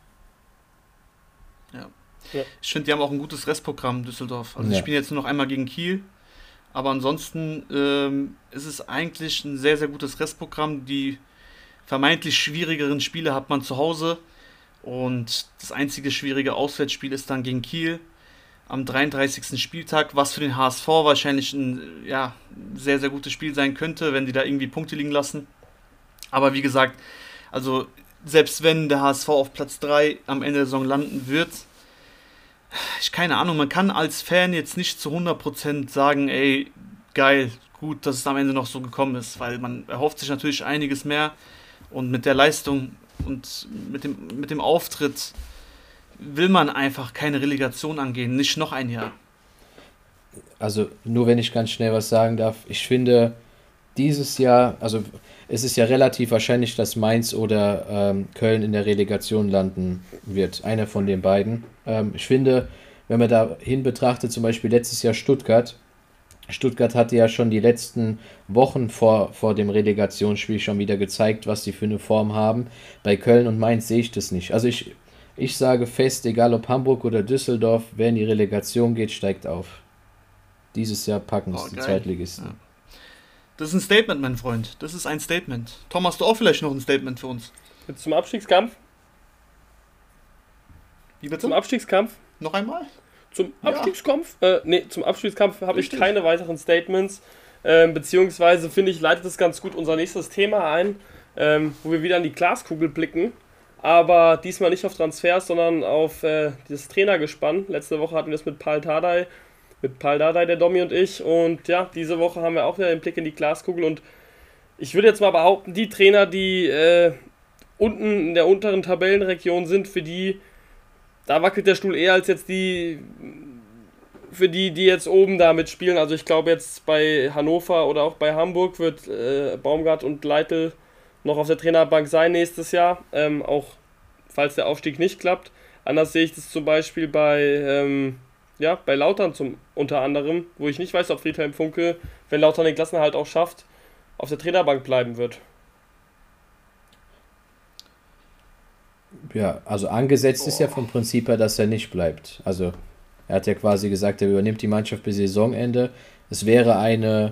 Ja. Ich finde, die haben auch ein gutes Restprogramm, Düsseldorf. Also die spielen jetzt nur noch einmal gegen Kiel. Aber ansonsten ist es eigentlich ein sehr, sehr gutes Restprogramm. Die vermeintlich schwierigeren Spiele hat man zu Hause. Und das einzige schwierige Auswärtsspiel ist dann gegen Kiel am 33. Spieltag, was für den HSV wahrscheinlich ein sehr, sehr gutes Spiel sein könnte, wenn die da irgendwie Punkte liegen lassen. Aber wie gesagt, also selbst wenn der HSV auf Platz 3 am Ende der Saison landen wird, keine Ahnung, man kann als Fan jetzt nicht zu 100% sagen, ey, geil, gut, dass es am Ende noch so gekommen ist, weil man erhofft sich natürlich einiges mehr, und mit der Leistung und mit dem Auftritt will man einfach keine Relegation angehen, nicht noch ein Jahr. Also nur wenn ich ganz schnell was sagen darf, ich finde, dieses Jahr, also es ist ja relativ wahrscheinlich, dass Mainz oder Köln in der Relegation landen wird. Einer von den beiden. Ich finde, wenn man da hin betrachtet, zum Beispiel letztes Jahr Stuttgart. Stuttgart hatte ja schon die letzten Wochen vor dem Relegationsspiel schon wieder gezeigt, was sie für eine Form haben. Bei Köln und Mainz sehe ich das nicht. Also ich sage fest, egal ob Hamburg oder Düsseldorf, wer in die Relegation geht, steigt auf. Dieses Jahr packen es die Zweitligisten. Ja. Das ist ein Statement, mein Freund. Das ist ein Statement. Tom, hast du auch vielleicht noch ein Statement für uns? Jetzt zum Abstiegskampf? Wie bitte? Zum Abstiegskampf? Noch einmal? Zum Abstiegskampf? Zum Abstiegskampf habe ich keine weiteren Statements. Beziehungsweise, finde ich, leitet das ganz gut unser nächstes Thema ein, wo wir wieder an die Glaskugel blicken. Aber diesmal nicht auf Transfers, sondern auf das Trainergespann. Letzte Woche hatten wir es mit Pal Dardai, der Domi und ich. Und ja, diese Woche haben wir auch wieder den Blick in die Glaskugel. Und ich würde jetzt mal behaupten, die Trainer, die unten in der unteren Tabellenregion sind, für die, da wackelt der Stuhl eher als jetzt die, für die jetzt oben da mitspielen. Also ich glaube jetzt bei Hannover oder auch bei Hamburg wird Baumgart und Leitl noch auf der Trainerbank sein nächstes Jahr, auch falls der Aufstieg nicht klappt. Anders sehe ich das zum Beispiel bei Lautern unter anderem, wo ich nicht weiß, ob Friedhelm Funkel, wenn Lautern den Klassenerhalt auch schafft, auf der Trainerbank bleiben wird. Ja, also angesetzt ist ja vom Prinzip her, dass er nicht bleibt. Also er hat ja quasi gesagt, er übernimmt die Mannschaft bis Saisonende. Es wäre eine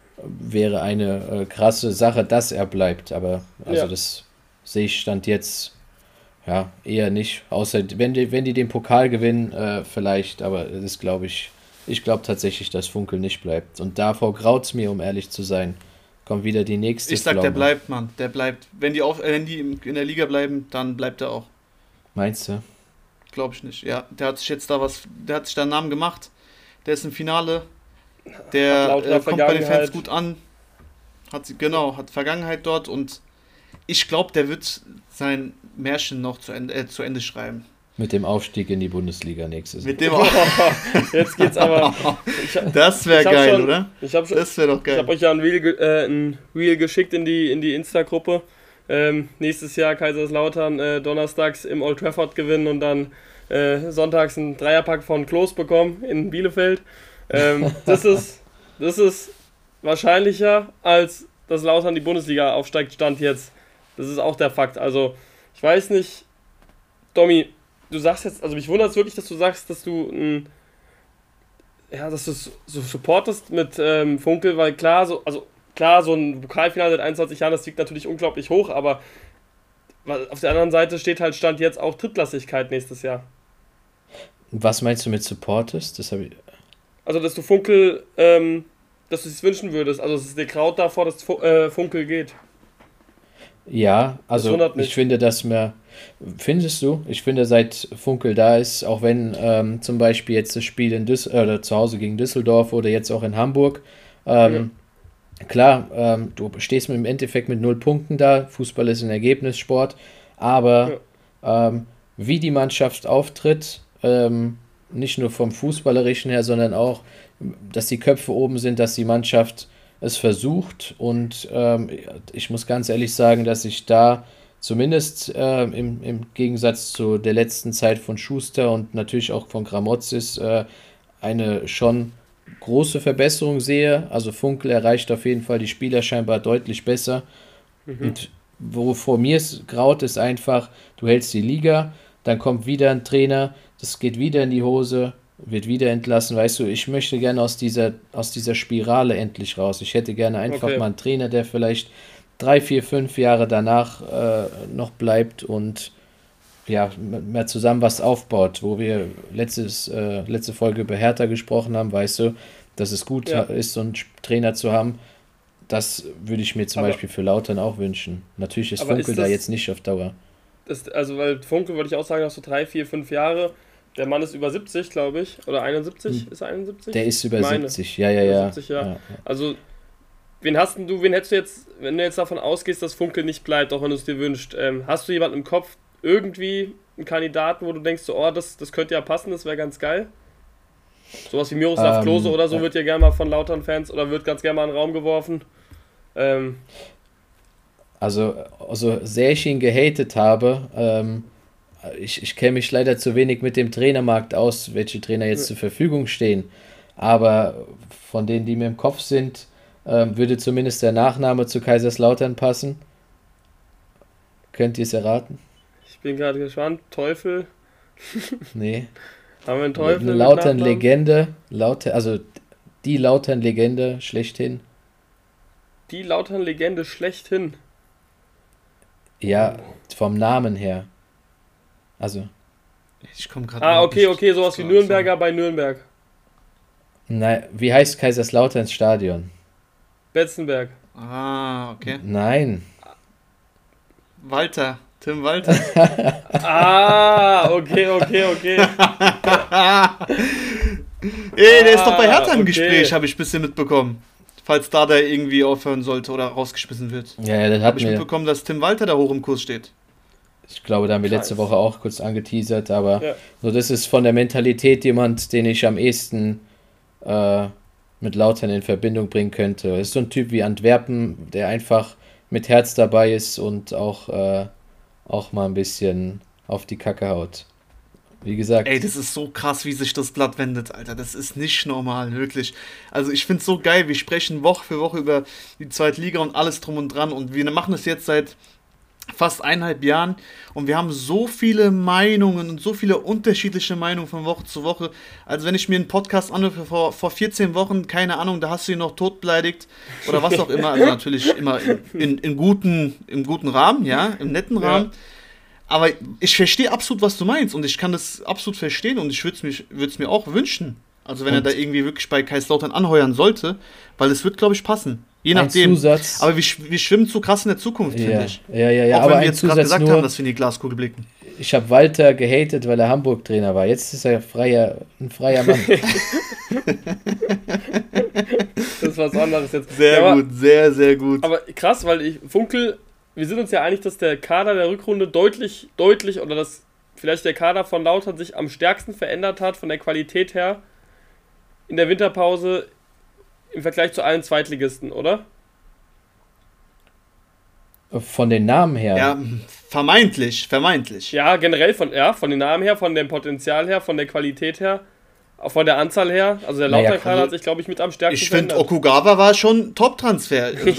krasse Sache, dass er bleibt, aber also das sehe ich Stand jetzt eher nicht, außer wenn die den Pokal gewinnen, vielleicht, aber das glaube ich glaube tatsächlich, dass Funkel nicht bleibt und davor graut es mir, um ehrlich zu sein. Kommt wieder die nächste Ich sag, Pflaume. Der bleibt, Mann, der bleibt. Wenn die in der Liga bleiben, dann bleibt er auch. Meinst du? Glaube ich nicht, ja. Der hat sich da einen Namen gemacht, der ist im Finale. Der kommt bei den Fans gut an. Hat Vergangenheit dort und ich glaube, der wird sein Märchen noch zu Ende schreiben. Mit dem Aufstieg in die Bundesliga nächstes Jahr. Jetzt geht's aber. Das wäre geil, oder? Das wäre doch geil. Ich habe euch ja ein Reel geschickt in die Insta-Gruppe. Nächstes Jahr Kaiserslautern donnerstags im Old Trafford gewinnen und dann sonntags einen Dreierpack von Klos bekommen in Bielefeld. Das ist wahrscheinlicher, als dass Lautern die Bundesliga aufsteigt, Stand jetzt. Das ist auch der Fakt. Also, ich weiß nicht, Domi, du sagst jetzt, also mich wundert es wirklich, dass du sagst, dass du so supportest mit Funkel, weil klar, so ein Pokalfinale seit 21 Jahren, das liegt natürlich unglaublich hoch, aber auf der anderen Seite steht halt Stand jetzt auch Drittklassigkeit nächstes Jahr. Was meinst du mit supportest? Also, dass du Funkel, dass du es wünschen würdest, also es ist der Kraut davor, dass Funkel geht. Ja, also ich finde, findest du? Ich finde, seit Funkel da ist, auch wenn zum Beispiel jetzt das Spiel zu Hause gegen Düsseldorf oder jetzt auch in Hamburg, klar, du stehst im Endeffekt mit 0 Punkten da, Fußball ist ein Ergebnissport, aber wie die Mannschaft auftritt, nicht nur vom Fußballerischen her, sondern auch, dass die Köpfe oben sind, dass die Mannschaft es versucht und ich muss ganz ehrlich sagen, dass ich da zumindest im Gegensatz zu der letzten Zeit von Schuster und natürlich auch von Gramotzis eine schon große Verbesserung sehe. Also Funkel erreicht auf jeden Fall die Spieler scheinbar deutlich besser. Und wovor mir es graut, ist einfach, du hältst die Liga, dann kommt wieder ein Trainer, das geht wieder in die Hose, wird wieder entlassen, weißt du, ich möchte gerne aus dieser Spirale endlich raus. Ich hätte gerne einfach mal einen Trainer, der vielleicht 3, 4, 5 Jahre danach noch bleibt und ja, mehr zusammen was aufbaut, wo wir letzte Folge über Hertha gesprochen haben, weißt du, dass es gut ist, so einen Trainer zu haben. Das würde ich mir zum Beispiel für Lautern auch wünschen. Natürlich ist Funkel da jetzt nicht auf Dauer. Weil Funkel würde ich auch sagen, noch so 3, 4, 5 Jahre. Der Mann ist über 70, glaube ich. Oder 71? Ist er 71? Der ist über 70, ja. 70, ja. Also, wen hättest du jetzt, wenn du jetzt davon ausgehst, dass Funkel nicht bleibt, auch wenn du es dir wünschst, hast du jemanden im Kopf, irgendwie einen Kandidaten, wo du denkst, so, das könnte ja passen, das wäre ganz geil? Sowas wie Miroslav Klose oder so wird ja gerne mal von Lautern-Fans oder wird ganz gerne mal in den Raum geworfen. Also sehr ich ihn gehatet habe, ich kenne mich leider zu wenig mit dem Trainermarkt aus, welche Trainer jetzt zur Verfügung stehen. Aber von denen, die mir im Kopf sind, würde zumindest der Nachname zu Kaiserslautern passen. Könnt ihr es erraten? Ich bin gerade gespannt. Teufel? Nee. Haben wir einen Teufel? Eine Lautern-Legende. Also die Lautern-Legende schlechthin. Die Lautern-Legende schlechthin? Ja, vom Namen her. Also. Ich komme gerade. Okay, sowas wie Nürnberger bei Nürnberg. Nein, wie heißt Kaiserslauterns Stadion? Betzenberg. Okay. Nein. Tim Walter. Okay. Der ist doch bei Hertha im Gespräch, habe ich ein bisschen mitbekommen. Falls da der irgendwie aufhören sollte oder rausgeschmissen wird. Ja, das habe ich mitbekommen, dass Tim Walter da hoch im Kurs steht. Ich glaube, da haben wir letzte Woche auch kurz angeteasert, aber so, das ist von der Mentalität jemand, den ich am ehesten mit Lautern in Verbindung bringen könnte. Das ist so ein Typ wie Antwerpen, der einfach mit Herz dabei ist und auch mal ein bisschen auf die Kacke haut. Wie gesagt. Ey, das ist so krass, wie sich das Blatt wendet, Alter. Das ist nicht normal, wirklich. Also ich finde es so geil, wir sprechen Woche für Woche über die zweite Liga und alles drum und dran und wir machen das jetzt seit fast 1,5 Jahren und wir haben so viele Meinungen und so viele unterschiedliche Meinungen von Woche zu Woche. Also wenn ich mir einen Podcast anhöre vor 14 Wochen, keine Ahnung, da hast du ihn noch totbeleidigt oder was auch immer, also natürlich immer im guten Rahmen, ja, im netten Rahmen. Aber ich verstehe absolut, was du meinst und ich kann das absolut verstehen und ich würde es mir auch wünschen. Also wenn er da irgendwie wirklich bei Kaiserslautern anheuern sollte, weil es wird, glaube ich, passen. Je nachdem. Zusatz. Aber wir schwimmen zu krass in der Zukunft, finde ich. Ja. Auch aber wenn wir jetzt gerade gesagt haben, dass wir in die Glaskugel blicken. Ich habe Walter gehatet, weil er Hamburg-Trainer war. Jetzt ist er ein freier Mann. Das ist was anderes jetzt. Sehr, sehr gut. Aber krass, weil Funkel, wir sind uns ja einig, dass der Kader der Rückrunde deutlich oder dass vielleicht der Kader von Lautern sich am stärksten verändert hat von der Qualität her in der Winterpause im Vergleich zu allen Zweitligisten, oder? Von den Namen her? Ja, vermeintlich. Ja, generell von den Namen her, von dem Potenzial her, von der Qualität her, auch von der Anzahl her. Also der Lautern-Kader hat sich, glaube ich, mit am stärksten verändert. Ich finde, Okugawa war schon Top-Transfer. Also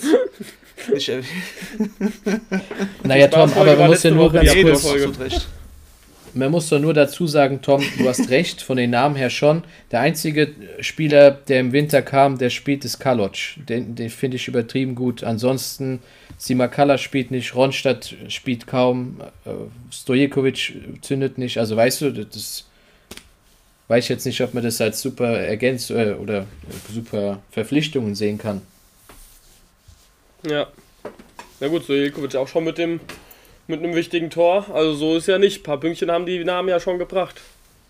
naja, Tom, aber man muss ja nur ganz kurz... Man muss doch nur dazu sagen, Tom, du hast recht, von den Namen her schon. Der einzige Spieler, der im Winter kam, der spielt, ist Kaloc. Den finde ich übertrieben gut. Ansonsten, Simakala spielt nicht, Ronstadt spielt kaum, Stojićković zündet nicht. Also weißt du, das weiß ich jetzt nicht, ob man das als super oder super Verpflichtungen sehen kann. Ja. Na gut, Stojićković auch schon mit einem wichtigen Tor, also so ist ja nicht. Ein paar Pünktchen haben die Namen ja schon gebracht.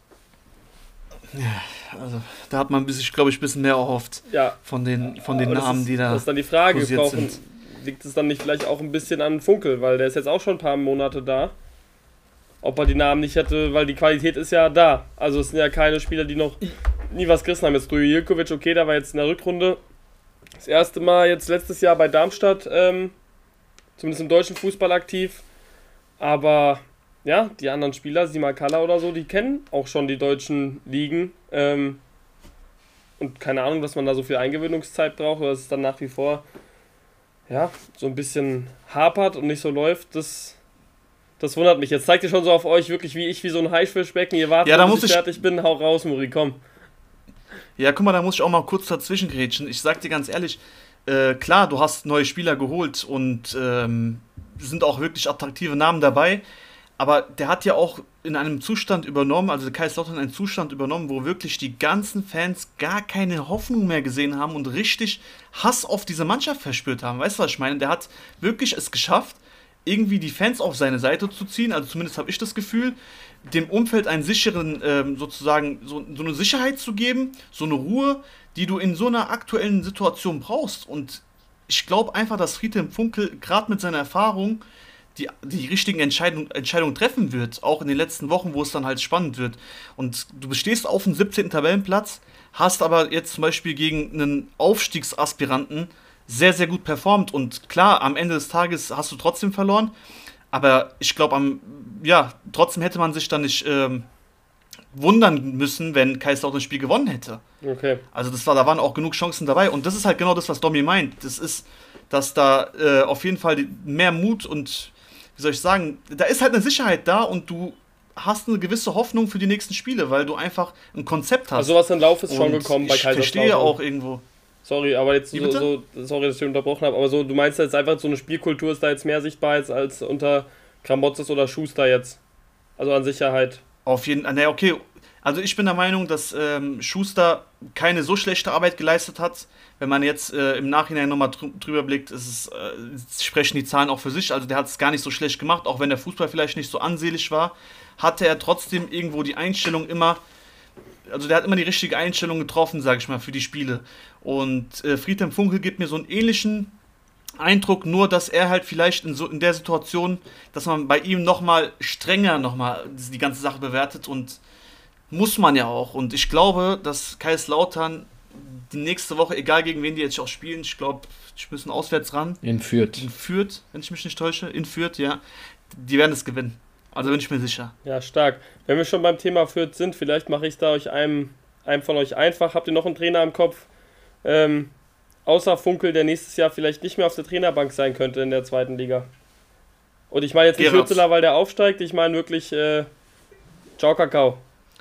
Ja, also da hat man sich, glaube ich, ein bisschen mehr erhofft von den Namen, die da. Das ist dann die Frage, liegt es dann nicht vielleicht auch ein bisschen an Funkel, weil der ist jetzt auch schon ein paar Monate da. Ob er die Namen nicht hätte, weil die Qualität ist ja da. Also es sind ja keine Spieler, die noch nie was gerissen haben. Jetzt Stojićković, okay, da war jetzt in der Rückrunde das erste Mal jetzt letztes Jahr bei Darmstadt, zumindest im deutschen Fußball aktiv. Aber ja, die anderen Spieler, Simakala oder so, die kennen auch schon die deutschen Ligen. Und keine Ahnung, dass man da so viel Eingewöhnungszeit braucht oder dass es dann nach wie vor so ein bisschen hapert und nicht so läuft. Das wundert mich. Jetzt zeigt ihr schon so auf euch wirklich wie so ein Haifischbecken. Ihr wartet, bis ich fertig bin. Hau raus, Muri, komm. Ja, guck mal, da muss ich auch mal kurz dazwischen grätschen. Ich sag dir ganz ehrlich, klar, du hast neue Spieler geholt und sind auch wirklich attraktive Namen dabei, aber der hat ja auch in einem Zustand übernommen, also Kaiserslautern einen Zustand übernommen, wo wirklich die ganzen Fans gar keine Hoffnung mehr gesehen haben und richtig Hass auf diese Mannschaft verspürt haben. Weißt du, was ich meine? Der hat wirklich es geschafft, irgendwie die Fans auf seine Seite zu ziehen, also zumindest habe ich das Gefühl, dem Umfeld einen sicheren, sozusagen, so eine Sicherheit zu geben, so eine Ruhe, die du in so einer aktuellen Situation brauchst. Und ich glaube einfach, dass Friedhelm Funkel gerade mit seiner Erfahrung die richtigen Entscheidungen treffen wird, auch in den letzten Wochen, wo es dann halt spannend wird. Und du stehst auf dem 17. Tabellenplatz, hast aber jetzt zum Beispiel gegen einen Aufstiegsaspiranten sehr, sehr gut performt. Und klar, am Ende des Tages hast du trotzdem verloren. Aber ich glaube, trotzdem hätte man sich dann nicht wundern müssen, wenn Kaiserslautern das Spiel gewonnen hätte. Okay. Also da waren auch genug Chancen dabei. Und das ist halt genau das, was Domi meint. Das ist, dass da auf jeden Fall mehr Mut und, wie soll ich sagen, da ist halt eine Sicherheit da und du hast eine gewisse Hoffnung für die nächsten Spiele, weil du einfach ein Konzept hast. Also was in Lauf ist schon gekommen bei Kaiserslautern. Ich verstehe auch irgendwo. Sorry, aber jetzt sorry, dass ich unterbrochen habe, aber so, du meinst jetzt einfach, so eine Spielkultur ist da jetzt mehr sichtbar als unter Kramotzes oder Schuster jetzt? Also an Sicherheit. Auf jeden Fall, okay. Also ich bin der Meinung, dass Schuster keine so schlechte Arbeit geleistet hat. Wenn man jetzt im Nachhinein nochmal drüber blickt, sprechen die Zahlen auch für sich. Also der hat es gar nicht so schlecht gemacht, auch wenn der Fußball vielleicht nicht so ansehlich war, hatte er trotzdem irgendwo die Einstellung immer, also der hat immer die richtige Einstellung getroffen, sage ich mal, für die Spiele. Und Friedhelm Funkel gibt mir so einen ähnlichen Eindruck, nur dass er halt vielleicht in der Situation, dass man bei ihm nochmal strenger die ganze Sache bewertet und muss man ja auch. Und ich glaube, dass Kaiserslautern die nächste Woche, egal gegen wen die jetzt auch spielen, ich glaube, die müssen auswärts ran. In Fürth. In Fürth, wenn ich mich nicht täusche. In Fürth, ja. Die werden es gewinnen. Also bin ich mir sicher. Ja, stark. Wenn wir schon beim Thema Fürth sind, vielleicht mache ich da einem von euch einfach. Habt ihr noch einen Trainer im Kopf? Außer Funkel, der nächstes Jahr vielleicht nicht mehr auf der Trainerbank sein könnte in der zweiten Liga. Und ich meine jetzt nicht Hürzeler, weil der aufsteigt, ich meine wirklich Ciao Kakao.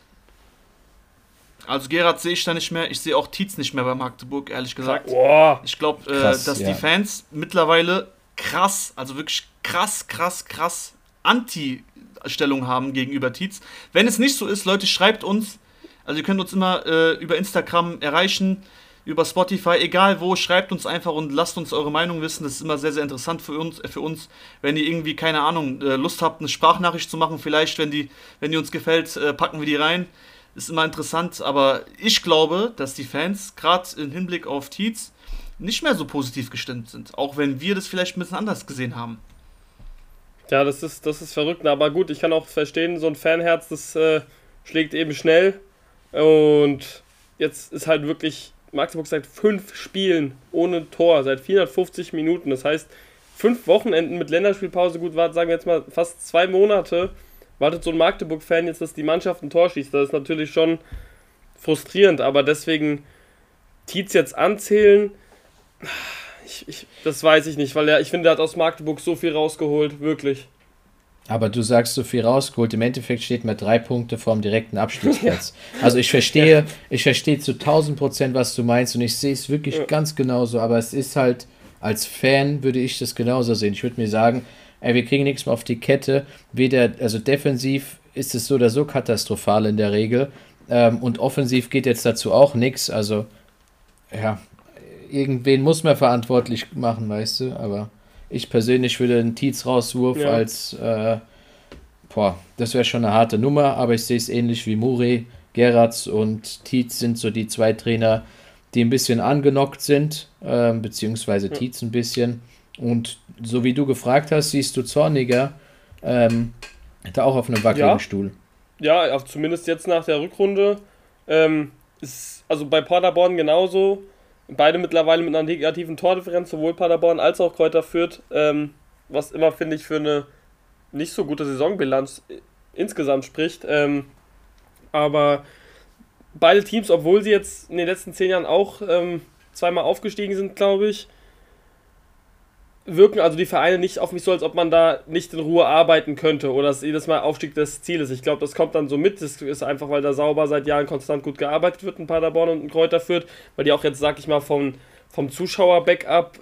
Also Gerard sehe ich da nicht mehr, ich sehe auch Tietz nicht mehr bei Magdeburg, ehrlich gesagt. Boah. Ich glaube, dass die Fans mittlerweile krass, also wirklich krass Anti-Stellung haben gegenüber Tietz. Wenn es nicht so ist, Leute, schreibt uns, also ihr könnt uns immer über Instagram erreichen, über Spotify, egal wo, schreibt uns einfach und lasst uns eure Meinung wissen. Das ist immer sehr, sehr interessant für uns. Wenn ihr irgendwie, keine Ahnung, Lust habt, eine Sprachnachricht zu machen, vielleicht, wenn die uns gefällt, packen wir die rein. Ist immer interessant, aber ich glaube, dass die Fans, gerade im Hinblick auf Tietz, nicht mehr so positiv gestimmt sind. Auch wenn wir das vielleicht ein bisschen anders gesehen haben. Ja, das ist verrückt, aber gut, ich kann auch verstehen, so ein Fanherz, das schlägt eben schnell. Und jetzt ist halt wirklich Magdeburg seit 5 Spielen ohne Tor, seit 450 Minuten. Das heißt, 5 Wochenenden mit Länderspielpause, gut, sagen wir jetzt mal fast 2 Monate, wartet so ein Magdeburg-Fan jetzt, dass die Mannschaft ein Tor schießt. Das ist natürlich schon frustrierend, aber deswegen Tietz jetzt anzählen, das weiß ich nicht, weil ich finde, er hat aus Magdeburg so viel rausgeholt, wirklich. Aber du sagst, so viel rausgeholt, im Endeffekt steht man 3 Punkte vorm direkten Abstiegsplatz. Ja. Also ich verstehe zu 1000%, was du meinst und ich sehe es wirklich ganz genauso, aber es ist halt, als Fan würde ich das genauso sehen. Ich würde mir sagen, wir kriegen nichts mehr auf die Kette, also defensiv ist es so oder so katastrophal in der Regel und offensiv geht jetzt dazu auch nichts, also ja, irgendwen muss man verantwortlich machen, weißt du, aber ich persönlich würde einen Tietz-Rauswurf als, das wäre schon eine harte Nummer, aber ich sehe es ähnlich wie Muri, Geratz und Tietz sind so die 2 Trainer, die ein bisschen angenockt sind, beziehungsweise Tietz ein bisschen. Und so wie du gefragt hast, siehst du Zorniger da auch auf einem wackeligen Stuhl. Ja, zumindest jetzt nach der Rückrunde. Ist also bei Paderborn genauso. Beide mittlerweile mit einer negativen Tordifferenz, sowohl Paderborn als auch Kräuter Fürth, was immer, finde ich, für eine nicht so gute Saisonbilanz insgesamt spricht. Aber beide Teams, obwohl sie jetzt in den letzten 10 Jahren auch 2-mal aufgestiegen sind, glaube ich, wirken also die Vereine nicht auf mich so, als ob man da nicht in Ruhe arbeiten könnte oder dass jedes Mal Aufstieg des Zieles. Ich glaube, das kommt dann so mit. Das ist einfach, weil da sauber seit Jahren konstant gut gearbeitet wird in Paderborn und in Kräuter Fürth, weil die auch jetzt, sag ich mal, vom Zuschauer-Backup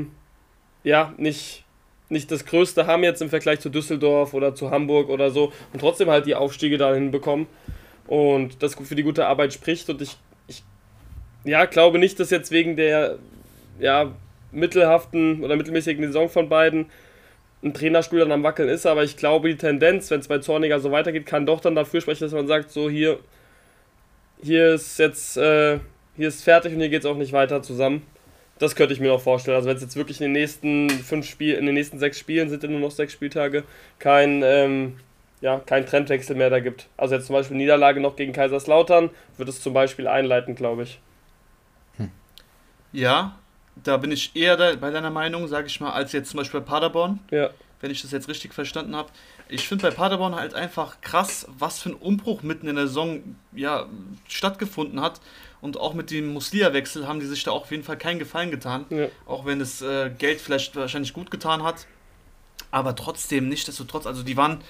nicht das Größte haben jetzt im Vergleich zu Düsseldorf oder zu Hamburg oder so und trotzdem halt die Aufstiege da hinbekommen und das für die gute Arbeit spricht und ich glaube nicht, dass jetzt wegen der mittelhaften oder mittelmäßigen Saison von beiden ein Trainerstuhl dann am Wackeln ist, aber ich glaube, die Tendenz, wenn es bei Zorniger so weitergeht, kann doch dann dafür sprechen, dass man sagt, so hier ist jetzt hier ist fertig und hier geht es auch nicht weiter zusammen. Das könnte ich mir noch vorstellen. Also wenn es jetzt wirklich in den nächsten 6 Spielen, sind ja nur noch 6 Spieltage, kein Trendwechsel mehr da gibt. Also jetzt zum Beispiel Niederlage noch gegen Kaiserslautern, wird es zum Beispiel einleiten, glaube ich. Ja, Da bin ich eher bei deiner Meinung, sage ich mal, als jetzt zum Beispiel bei Paderborn. Ja. Wenn ich das jetzt richtig verstanden habe. Ich finde bei Paderborn halt einfach krass, was für ein Umbruch mitten in der Saison stattgefunden hat. Und auch mit dem Muslia-Wechsel haben die sich da auch auf jeden Fall keinen Gefallen getan. Ja. Auch wenn das Geld vielleicht wahrscheinlich gut getan hat. Aber trotzdem, nichtsdestotrotz, also die waren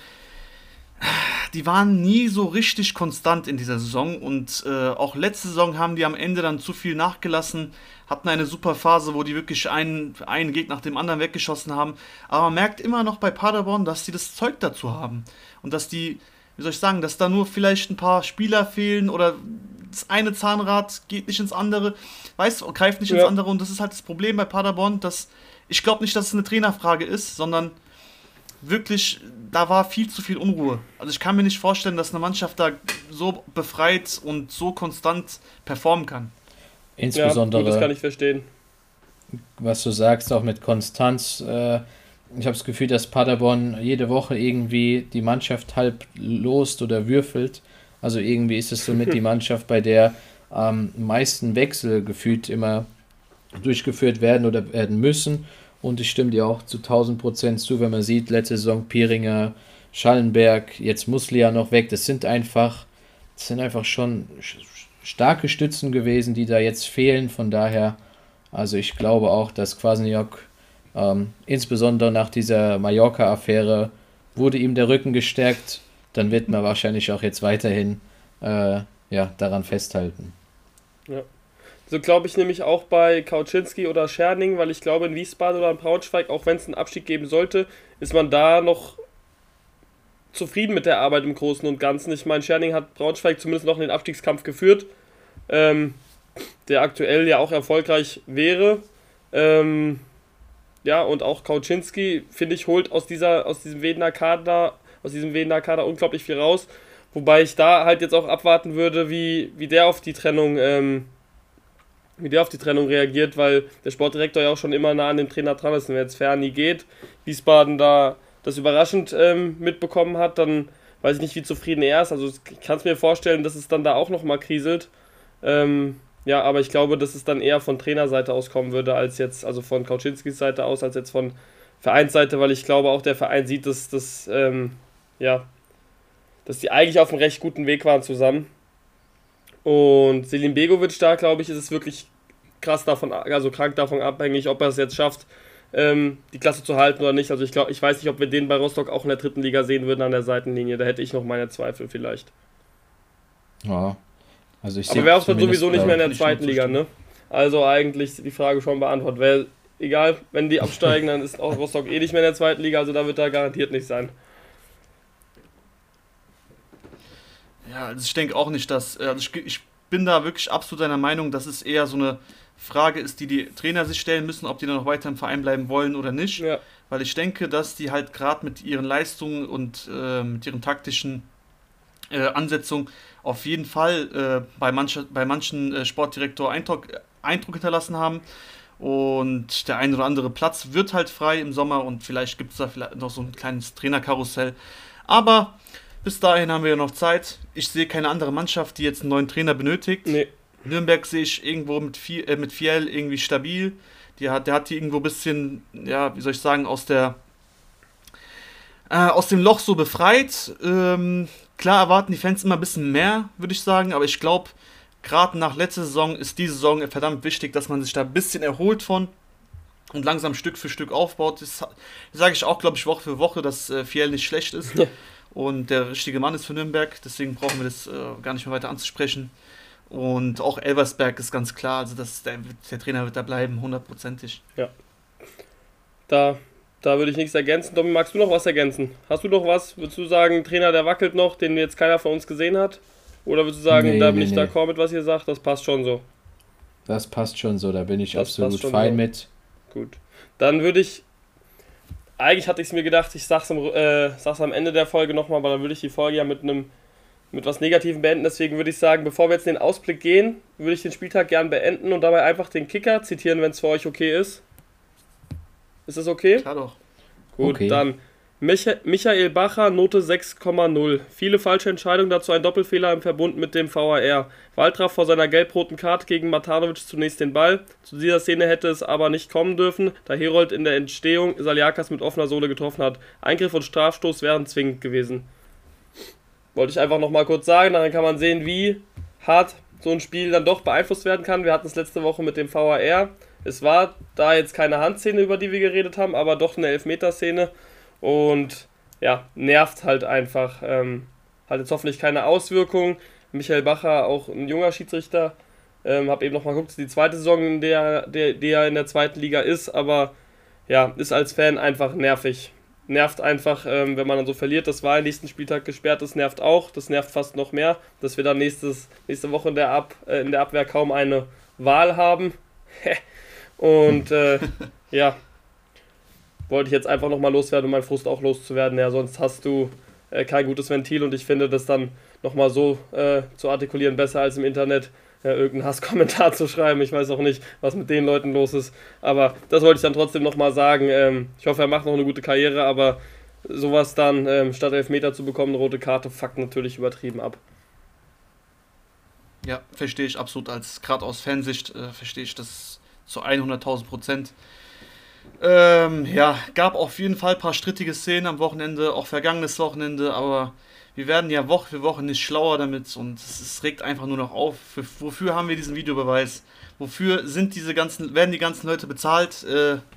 nie so richtig konstant in dieser Saison. Und auch letzte Saison haben die am Ende dann zu viel nachgelassen. Hatten eine super Phase, wo die wirklich einen Gegner nach dem anderen weggeschossen haben. Aber man merkt immer noch bei Paderborn, dass die das Zeug dazu haben. Und dass die, wie soll ich sagen, dass da nur vielleicht ein paar Spieler fehlen oder das eine Zahnrad geht nicht ins andere, greift nicht ins andere. Und das ist halt das Problem bei Paderborn, dass ich glaube nicht, dass es eine Trainerfrage ist, sondern wirklich, da war viel zu viel Unruhe. Also ich kann mir nicht vorstellen, dass eine Mannschaft da so befreit und so konstant performen kann. Insbesondere, gut, das kann ich verstehen. Was du sagst, auch mit Konstanz. Ich habe das Gefühl, dass Paderborn jede Woche irgendwie die Mannschaft halb lost oder würfelt. Also irgendwie ist es somit die Mannschaft, bei der am meisten Wechsel gefühlt immer durchgeführt werden oder werden müssen. Und ich stimme dir auch zu 1000% zu, wenn man sieht, letzte Saison Pieringer, Schallenberg, jetzt Muslia noch weg. Das sind einfach schon starke Stützen gewesen, die da jetzt fehlen. Von daher, also ich glaube auch, dass Kwasniok insbesondere nach dieser Mallorca-Affäre wurde ihm der Rücken gestärkt. Dann wird man wahrscheinlich auch jetzt weiterhin daran festhalten. Ja. So glaube ich nämlich auch bei Kauczynski oder Scherning, weil ich glaube in Wiesbaden oder in Braunschweig, auch wenn es einen Abstieg geben sollte, ist man da noch zufrieden mit der Arbeit im Großen und Ganzen. Ich meine, Scherning hat Braunschweig zumindest noch in den Abstiegskampf geführt, der aktuell ja auch erfolgreich wäre. Und auch Kauczynski, finde ich, holt aus diesem Wedener Kader unglaublich viel raus. Wobei ich da halt jetzt auch abwarten würde, wie der auf die Trennung reagiert, weil der Sportdirektor ja auch schon immer nah an dem Trainer dran ist. Und wenn jetzt Ferni geht, Wiesbaden da das überraschend mitbekommen hat, dann weiß ich nicht, wie zufrieden er ist. Also ich kann es mir vorstellen, dass es dann da auch nochmal kriselt. Aber ich glaube, dass es dann eher von Trainerseite aus kommen würde, als jetzt, also von Kauczynskis Seite aus, als jetzt von Vereinsseite, weil ich glaube, auch der Verein sieht, dass die eigentlich auf einem recht guten Weg waren zusammen. Und Selim Begovic, da glaube ich, ist es wirklich krank davon abhängig, ob er es jetzt schafft, die Klasse zu halten oder nicht. Also ich weiß nicht, ob wir den bei Rostock auch in der 3. Liga sehen würden an der Seitenlinie. Da hätte ich noch meine Zweifel vielleicht. Ja, also ich sehe. Aber wäre auch sowieso nicht mehr in der 2. Liga, ne? Also eigentlich die Frage schon beantwortet. Egal, wenn die absteigen, dann ist auch Rostock nicht mehr in der 2. Liga. Also da wird er garantiert nicht sein. Ja, also ich denke auch nicht, dass. Ich bin da wirklich absolut deiner Meinung, dass es eher so eine Frage ist, die Trainer sich stellen müssen, ob die dann noch weiter im Verein bleiben wollen oder nicht. Ja. Weil ich denke, dass die halt gerade mit ihren Leistungen und mit ihren taktischen Ansetzungen auf jeden Fall bei manchen Sportdirektor Eindruck hinterlassen haben. Und der ein oder andere Platz wird halt frei im Sommer und vielleicht gibt es da vielleicht noch so ein kleines Trainerkarussell. Aber bis dahin haben wir ja noch Zeit. Ich sehe keine andere Mannschaft, die jetzt einen neuen Trainer benötigt. Nee. Nürnberg sehe ich irgendwo mit Fiel irgendwie stabil. Der hat die irgendwo ein bisschen, wie soll ich sagen, aus dem Loch so befreit. Klar erwarten die Fans immer ein bisschen mehr, würde ich sagen. Aber ich glaube, gerade nach letzter Saison ist diese Saison verdammt wichtig, dass man sich da ein bisschen erholt von und langsam Stück für Stück aufbaut. Das sage ich auch, glaube ich, Woche für Woche, dass Fiel nicht schlecht ist. Und der richtige Mann ist für Nürnberg. Deswegen brauchen wir das gar nicht mehr weiter anzusprechen. Und auch Elversberg ist ganz klar, also der Trainer wird da bleiben, 100%. Ja. Da würde ich nichts ergänzen. Domi, magst du noch was ergänzen? Hast du noch was? Würdest du sagen, Trainer, der wackelt noch, den jetzt keiner von uns gesehen hat? Oder würdest du sagen, bin ich d'accord mit, was ihr sagt, das passt schon so? Das passt schon so, da bin ich absolut fein mit. Gut. Dann würde ich, eigentlich hatte ich es mir gedacht, ich sag's am Ende der Folge nochmal, aber dann würde ich die Folge ja mit was Negativem beenden. Deswegen würde ich sagen, bevor wir jetzt in den Ausblick gehen, würde ich den Spieltag gern beenden und dabei einfach den Kicker zitieren, wenn es für euch okay ist. Ist das okay? Klar doch. Gut, okay. Dann Michael Bacher, Note 6,0. Viele falsche Entscheidungen, dazu ein Doppelfehler im Verbund mit dem VAR. Waldra vor seiner gelb-roten Karte gegen Matanovic zunächst den Ball. Zu dieser Szene hätte es aber nicht kommen dürfen, da Herold in der Entstehung Saliakas mit offener Sohle getroffen hat. Eingriff und Strafstoß wären zwingend gewesen. Wollte ich einfach nochmal kurz sagen, dann kann man sehen, wie hart so ein Spiel dann doch beeinflusst werden kann. Wir hatten es letzte Woche mit dem VAR. Es war da jetzt keine Handszene, über die wir geredet haben, aber doch eine Elfmeterszene. Und ja, nervt halt einfach. Hat jetzt hoffentlich keine Auswirkungen. Michael Bacher, auch ein junger Schiedsrichter. Habe eben nochmal geguckt, die zweite Saison, in der er in der zweiten Liga ist. Aber ja, ist als Fan einfach nervig. Nervt einfach, wenn man dann so verliert. Das war am nächsten Spieltag gesperrt, das nervt auch. Das nervt fast noch mehr, dass wir dann nächste Woche in der Abwehr kaum eine Wahl haben. Und ja, wollte ich jetzt einfach nochmal loswerden, um meinen Frust auch loszuwerden. Ja, sonst hast du kein gutes Ventil und ich finde das dann nochmal so zu artikulieren besser als im Internet irgendeinen Hasskommentar zu schreiben. Ich weiß auch nicht, was mit den Leuten los ist, aber das wollte ich dann trotzdem nochmal sagen. Ich hoffe, er macht noch eine gute Karriere, aber sowas dann statt Elfmeter zu bekommen, eine rote Karte, fuckt natürlich übertrieben ab. Ja, verstehe ich absolut. Gerade aus Fansicht verstehe ich das zu 100.000%. Ja, gab auf jeden Fall ein paar strittige Szenen am Wochenende, auch vergangenes Wochenende, aber wir werden ja Woche für Woche nicht schlauer damit und es regt einfach nur noch auf. Wofür haben wir diesen Videobeweis? Wofür werden die ganzen Leute bezahlt?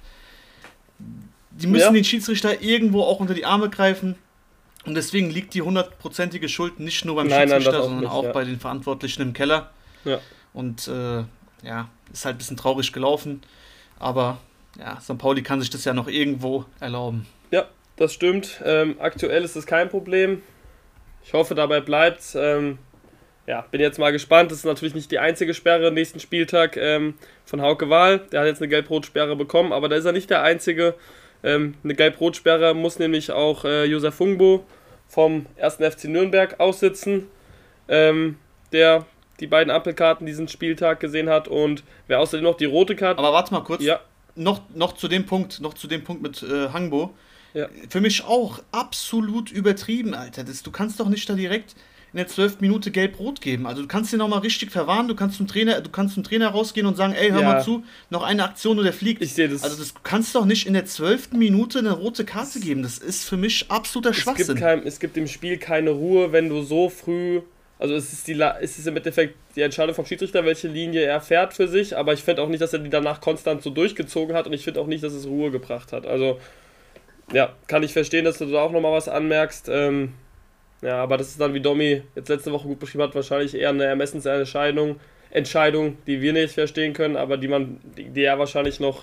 Die müssen den Schiedsrichter irgendwo auch unter die Arme greifen und deswegen liegt die 100%ige Schuld nicht nur beim Schiedsrichter, sondern auch bei den Verantwortlichen im Keller. Ja. Und ja, ist halt ein bisschen traurig gelaufen, aber ja, St. Pauli kann sich das ja noch irgendwo erlauben. Ja, das stimmt. Aktuell ist es kein Problem. Ich hoffe, dabei bleibt's. Ja, bin jetzt mal gespannt. Das ist natürlich nicht die einzige Sperre nächsten Spieltag von Hauke Wahl. Der hat jetzt eine Gelb-Rot-Sperre bekommen, aber da ist er nicht der Einzige. Eine Gelb-Rot-Sperre muss nämlich auch Josef Fungbo vom 1. FC Nürnberg aussitzen, der die beiden Ampelkarten diesen Spieltag gesehen hat. Und wer außerdem noch die rote Karte... Aber warte mal kurz. Ja. Noch zu dem Punkt mit Hangbo. Ja. Für mich auch absolut übertrieben, Alter. Du kannst doch nicht da direkt in der 12. Minute gelb-rot geben. Also du kannst den nochmal richtig verwarnen, du kannst zum Trainer rausgehen und sagen, ey, hör mal zu, noch eine Aktion und der fliegt. Ich sehe das. Also du kannst doch nicht in der 12. Minute eine rote Karte geben. Das ist für mich absoluter Schwachsinn. Es gibt im Spiel keine Ruhe, wenn du so früh... Also es ist im Endeffekt die Entscheidung vom Schiedsrichter, welche Linie er fährt für sich, aber ich finde auch nicht, dass er die danach konstant so durchgezogen hat und ich finde auch nicht, dass es Ruhe gebracht hat. Also, ja, kann ich verstehen, dass du da auch nochmal was anmerkst. Ja, aber das ist dann, wie Domi jetzt letzte Woche gut beschrieben hat, wahrscheinlich eher eine Ermessensentscheidung, die wir nicht verstehen können, aber die er wahrscheinlich noch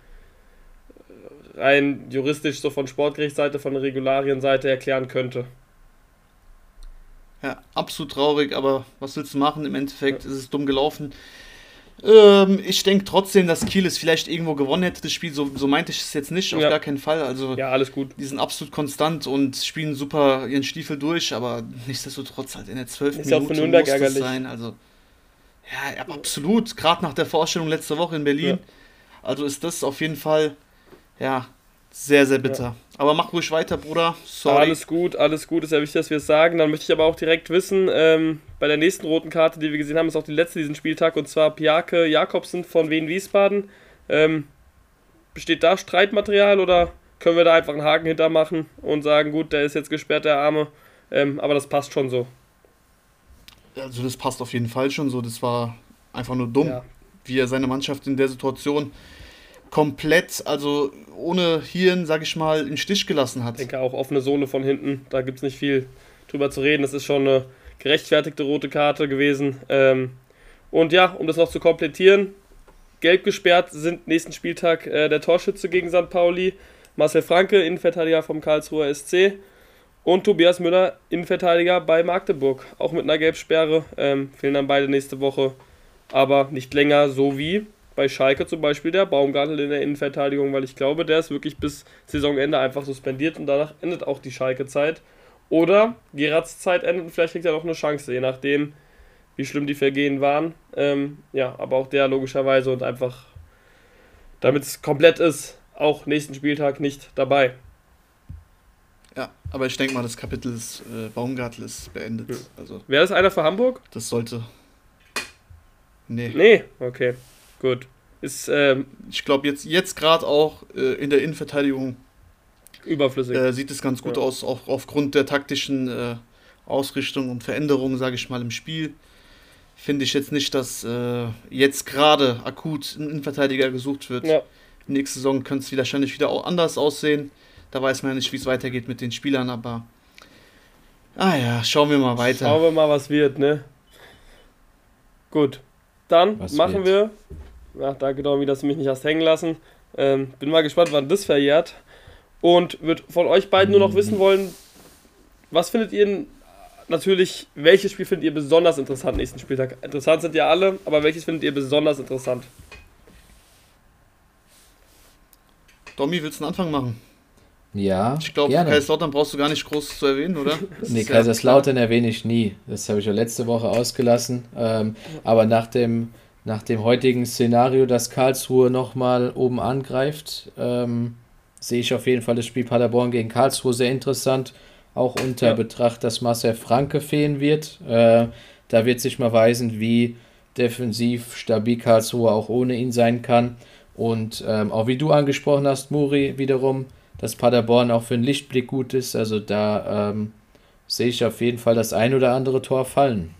rein juristisch so von Sportgerichtsseite, von der Regularienseite erklären könnte. Ja, absolut traurig, aber was willst du machen? Im Endeffekt ist es dumm gelaufen. Ich denke trotzdem, dass Kiel es vielleicht irgendwo gewonnen hätte, das Spiel. So meinte ich es jetzt nicht, auf gar keinen Fall. Also, ja, alles gut. Die sind absolut konstant und spielen super ihren Stiefel durch, aber nichtsdestotrotz halt in der 12. Minute auch für Nürnberg muss ärgerlich das sein. Also, ja, absolut. Gerade nach der Vorstellung letzte Woche in Berlin. Ja. Also ist das auf jeden Fall, ja, sehr, sehr bitter. Ja. Aber mach ruhig weiter, Bruder. Sorry. Alles gut. Ist ja wichtig, dass wir es sagen. Dann möchte ich aber auch direkt wissen, bei der nächsten roten Karte, die wir gesehen haben, ist auch die letzte diesen Spieltag, und zwar Pjake Jakobsen von Wien Wiesbaden. Besteht da Streitmaterial oder können wir da einfach einen Haken hintermachen und sagen, gut, der ist jetzt gesperrt, der Arme, aber das passt schon so? Also das passt auf jeden Fall schon so. Das war einfach nur dumm, wie er seine Mannschaft in der Situation komplett, also ohne Hirn, sag ich mal, im Stich gelassen hat. Ich denke auch offene Sohle von hinten, da gibt es nicht viel drüber zu reden. Das ist schon eine gerechtfertigte rote Karte gewesen. Und ja, um das noch zu komplettieren, gelb gesperrt sind nächsten Spieltag der Torschütze gegen St. Pauli, Marcel Franke, Innenverteidiger vom Karlsruher SC, und Tobias Müller, Innenverteidiger bei Magdeburg. Auch mit einer Gelbsperre, fehlen dann beide nächste Woche, aber nicht länger, so wie bei Schalke zum Beispiel der Baumgartel in der Innenverteidigung, weil ich glaube, der ist wirklich bis Saisonende einfach suspendiert und danach endet auch die Schalke-Zeit. Oder Gerards Zeit endet und vielleicht kriegt er noch eine Chance, je nachdem, wie schlimm die Vergehen waren. Ja, aber auch der logischerweise und einfach, damit es komplett ist, auch nächsten Spieltag nicht dabei. Ja, aber ich denke mal, das Kapitel ist Baumgartl ist beendet. Also, wäre das einer für Hamburg? Das sollte. Nee, okay, gut. Ist, ich glaube, jetzt gerade auch in der Innenverteidigung überflüssig. Sieht es ganz gut aus, auch aufgrund der taktischen Ausrichtung und Veränderungen, sage ich mal, im Spiel. Finde ich jetzt nicht, dass jetzt gerade akut ein Innenverteidiger gesucht wird. Ja. Nächste Saison könnte es wahrscheinlich wieder auch anders aussehen. Da weiß man ja nicht, wie es weitergeht mit den Spielern, aber schauen wir mal weiter. Schauen wir mal, was wird, ne? Gut, dann machen wir. Ja, danke, Domi, dass du mich nicht hast hängen lassen. Bin mal gespannt, wann das verjährt. Und würde von euch beiden nur noch wissen wollen, was findet ihr natürlich, welches Spiel findet ihr besonders interessant nächsten Spieltag? Interessant sind ja alle, aber welches findet ihr besonders interessant? Domi, willst du einen Anfang machen? Ja, ich glaube, Kaiserslautern brauchst du gar nicht groß zu erwähnen, oder? Nee, Kaiserslautern erwähne ich nie. Das habe ich ja letzte Woche ausgelassen. Aber nach dem heutigen Szenario, dass Karlsruhe nochmal oben angreift, sehe ich auf jeden Fall das Spiel Paderborn gegen Karlsruhe sehr interessant. Auch unter Betracht, dass Marcel Franke fehlen wird. Da wird sich mal weisen, wie defensiv stabil Karlsruhe auch ohne ihn sein kann. Und auch wie du angesprochen hast, Muri, wiederum, dass Paderborn auch für einen Lichtblick gut ist. Also da sehe ich auf jeden Fall das ein oder andere Tor fallen.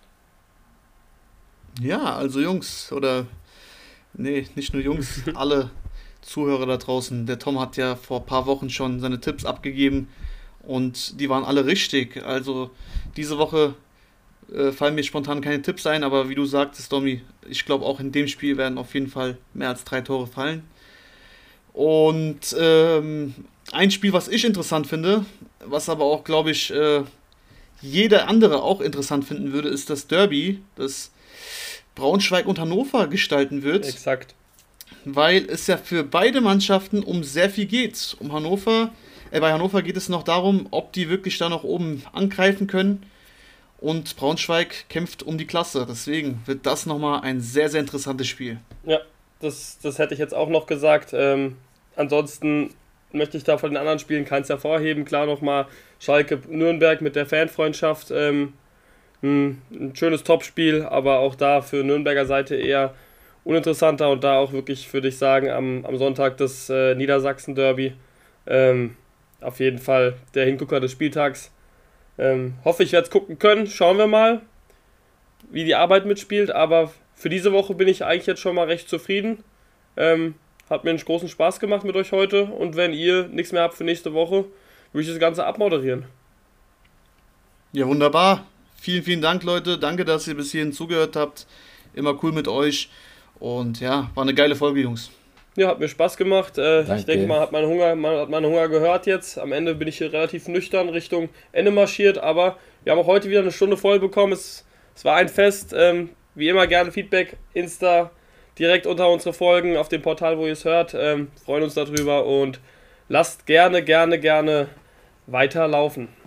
Ja, also Jungs, nicht nur Jungs, alle Zuhörer da draußen. Der Tom hat ja vor ein paar Wochen schon seine Tipps abgegeben und die waren alle richtig. Also diese Woche fallen mir spontan keine Tipps ein, aber wie du sagtest, Domi, ich glaube auch in dem Spiel werden auf jeden Fall mehr als 3 Tore fallen. Und ein Spiel, was ich interessant finde, was aber auch, glaube ich, jeder andere auch interessant finden würde, ist das Derby, das Braunschweig und Hannover gestalten wird. Exakt. Weil es ja für beide Mannschaften um sehr viel geht. Bei Hannover geht es noch darum, ob die wirklich da noch oben angreifen können. Und Braunschweig kämpft um die Klasse. Deswegen wird das nochmal ein sehr, sehr interessantes Spiel. Ja, das hätte ich jetzt auch noch gesagt. Ansonsten möchte ich da von den anderen Spielen keins hervorheben. Klar nochmal Schalke-Nürnberg mit der Fanfreundschaft. Ein schönes Topspiel, aber auch da für Nürnberger Seite eher uninteressanter und da auch wirklich, würde ich sagen, am Sonntag das Niedersachsen-Derby. Auf jeden Fall der Hingucker des Spieltags. Hoffe, ich werde es gucken können. Schauen wir mal, wie die Arbeit mitspielt. Aber für diese Woche bin ich eigentlich jetzt schon mal recht zufrieden. Hat mir einen großen Spaß gemacht mit euch heute. Und wenn ihr nichts mehr habt für nächste Woche, würde ich das Ganze abmoderieren. Ja, wunderbar. Vielen, vielen Dank, Leute. Danke, dass ihr bis hierhin zugehört habt. Immer cool mit euch. Und ja, war eine geile Folge, Jungs. Ja, hat mir Spaß gemacht. Ich denke, man hat meinen Hunger gehört jetzt. Am Ende bin ich hier relativ nüchtern Richtung Ende marschiert. Aber wir haben auch heute wieder eine Stunde voll bekommen. Es war ein Fest. Wie immer gerne Feedback, Insta, direkt unter unsere Folgen auf dem Portal, wo ihr es hört. Freuen uns darüber und lasst gerne weiterlaufen.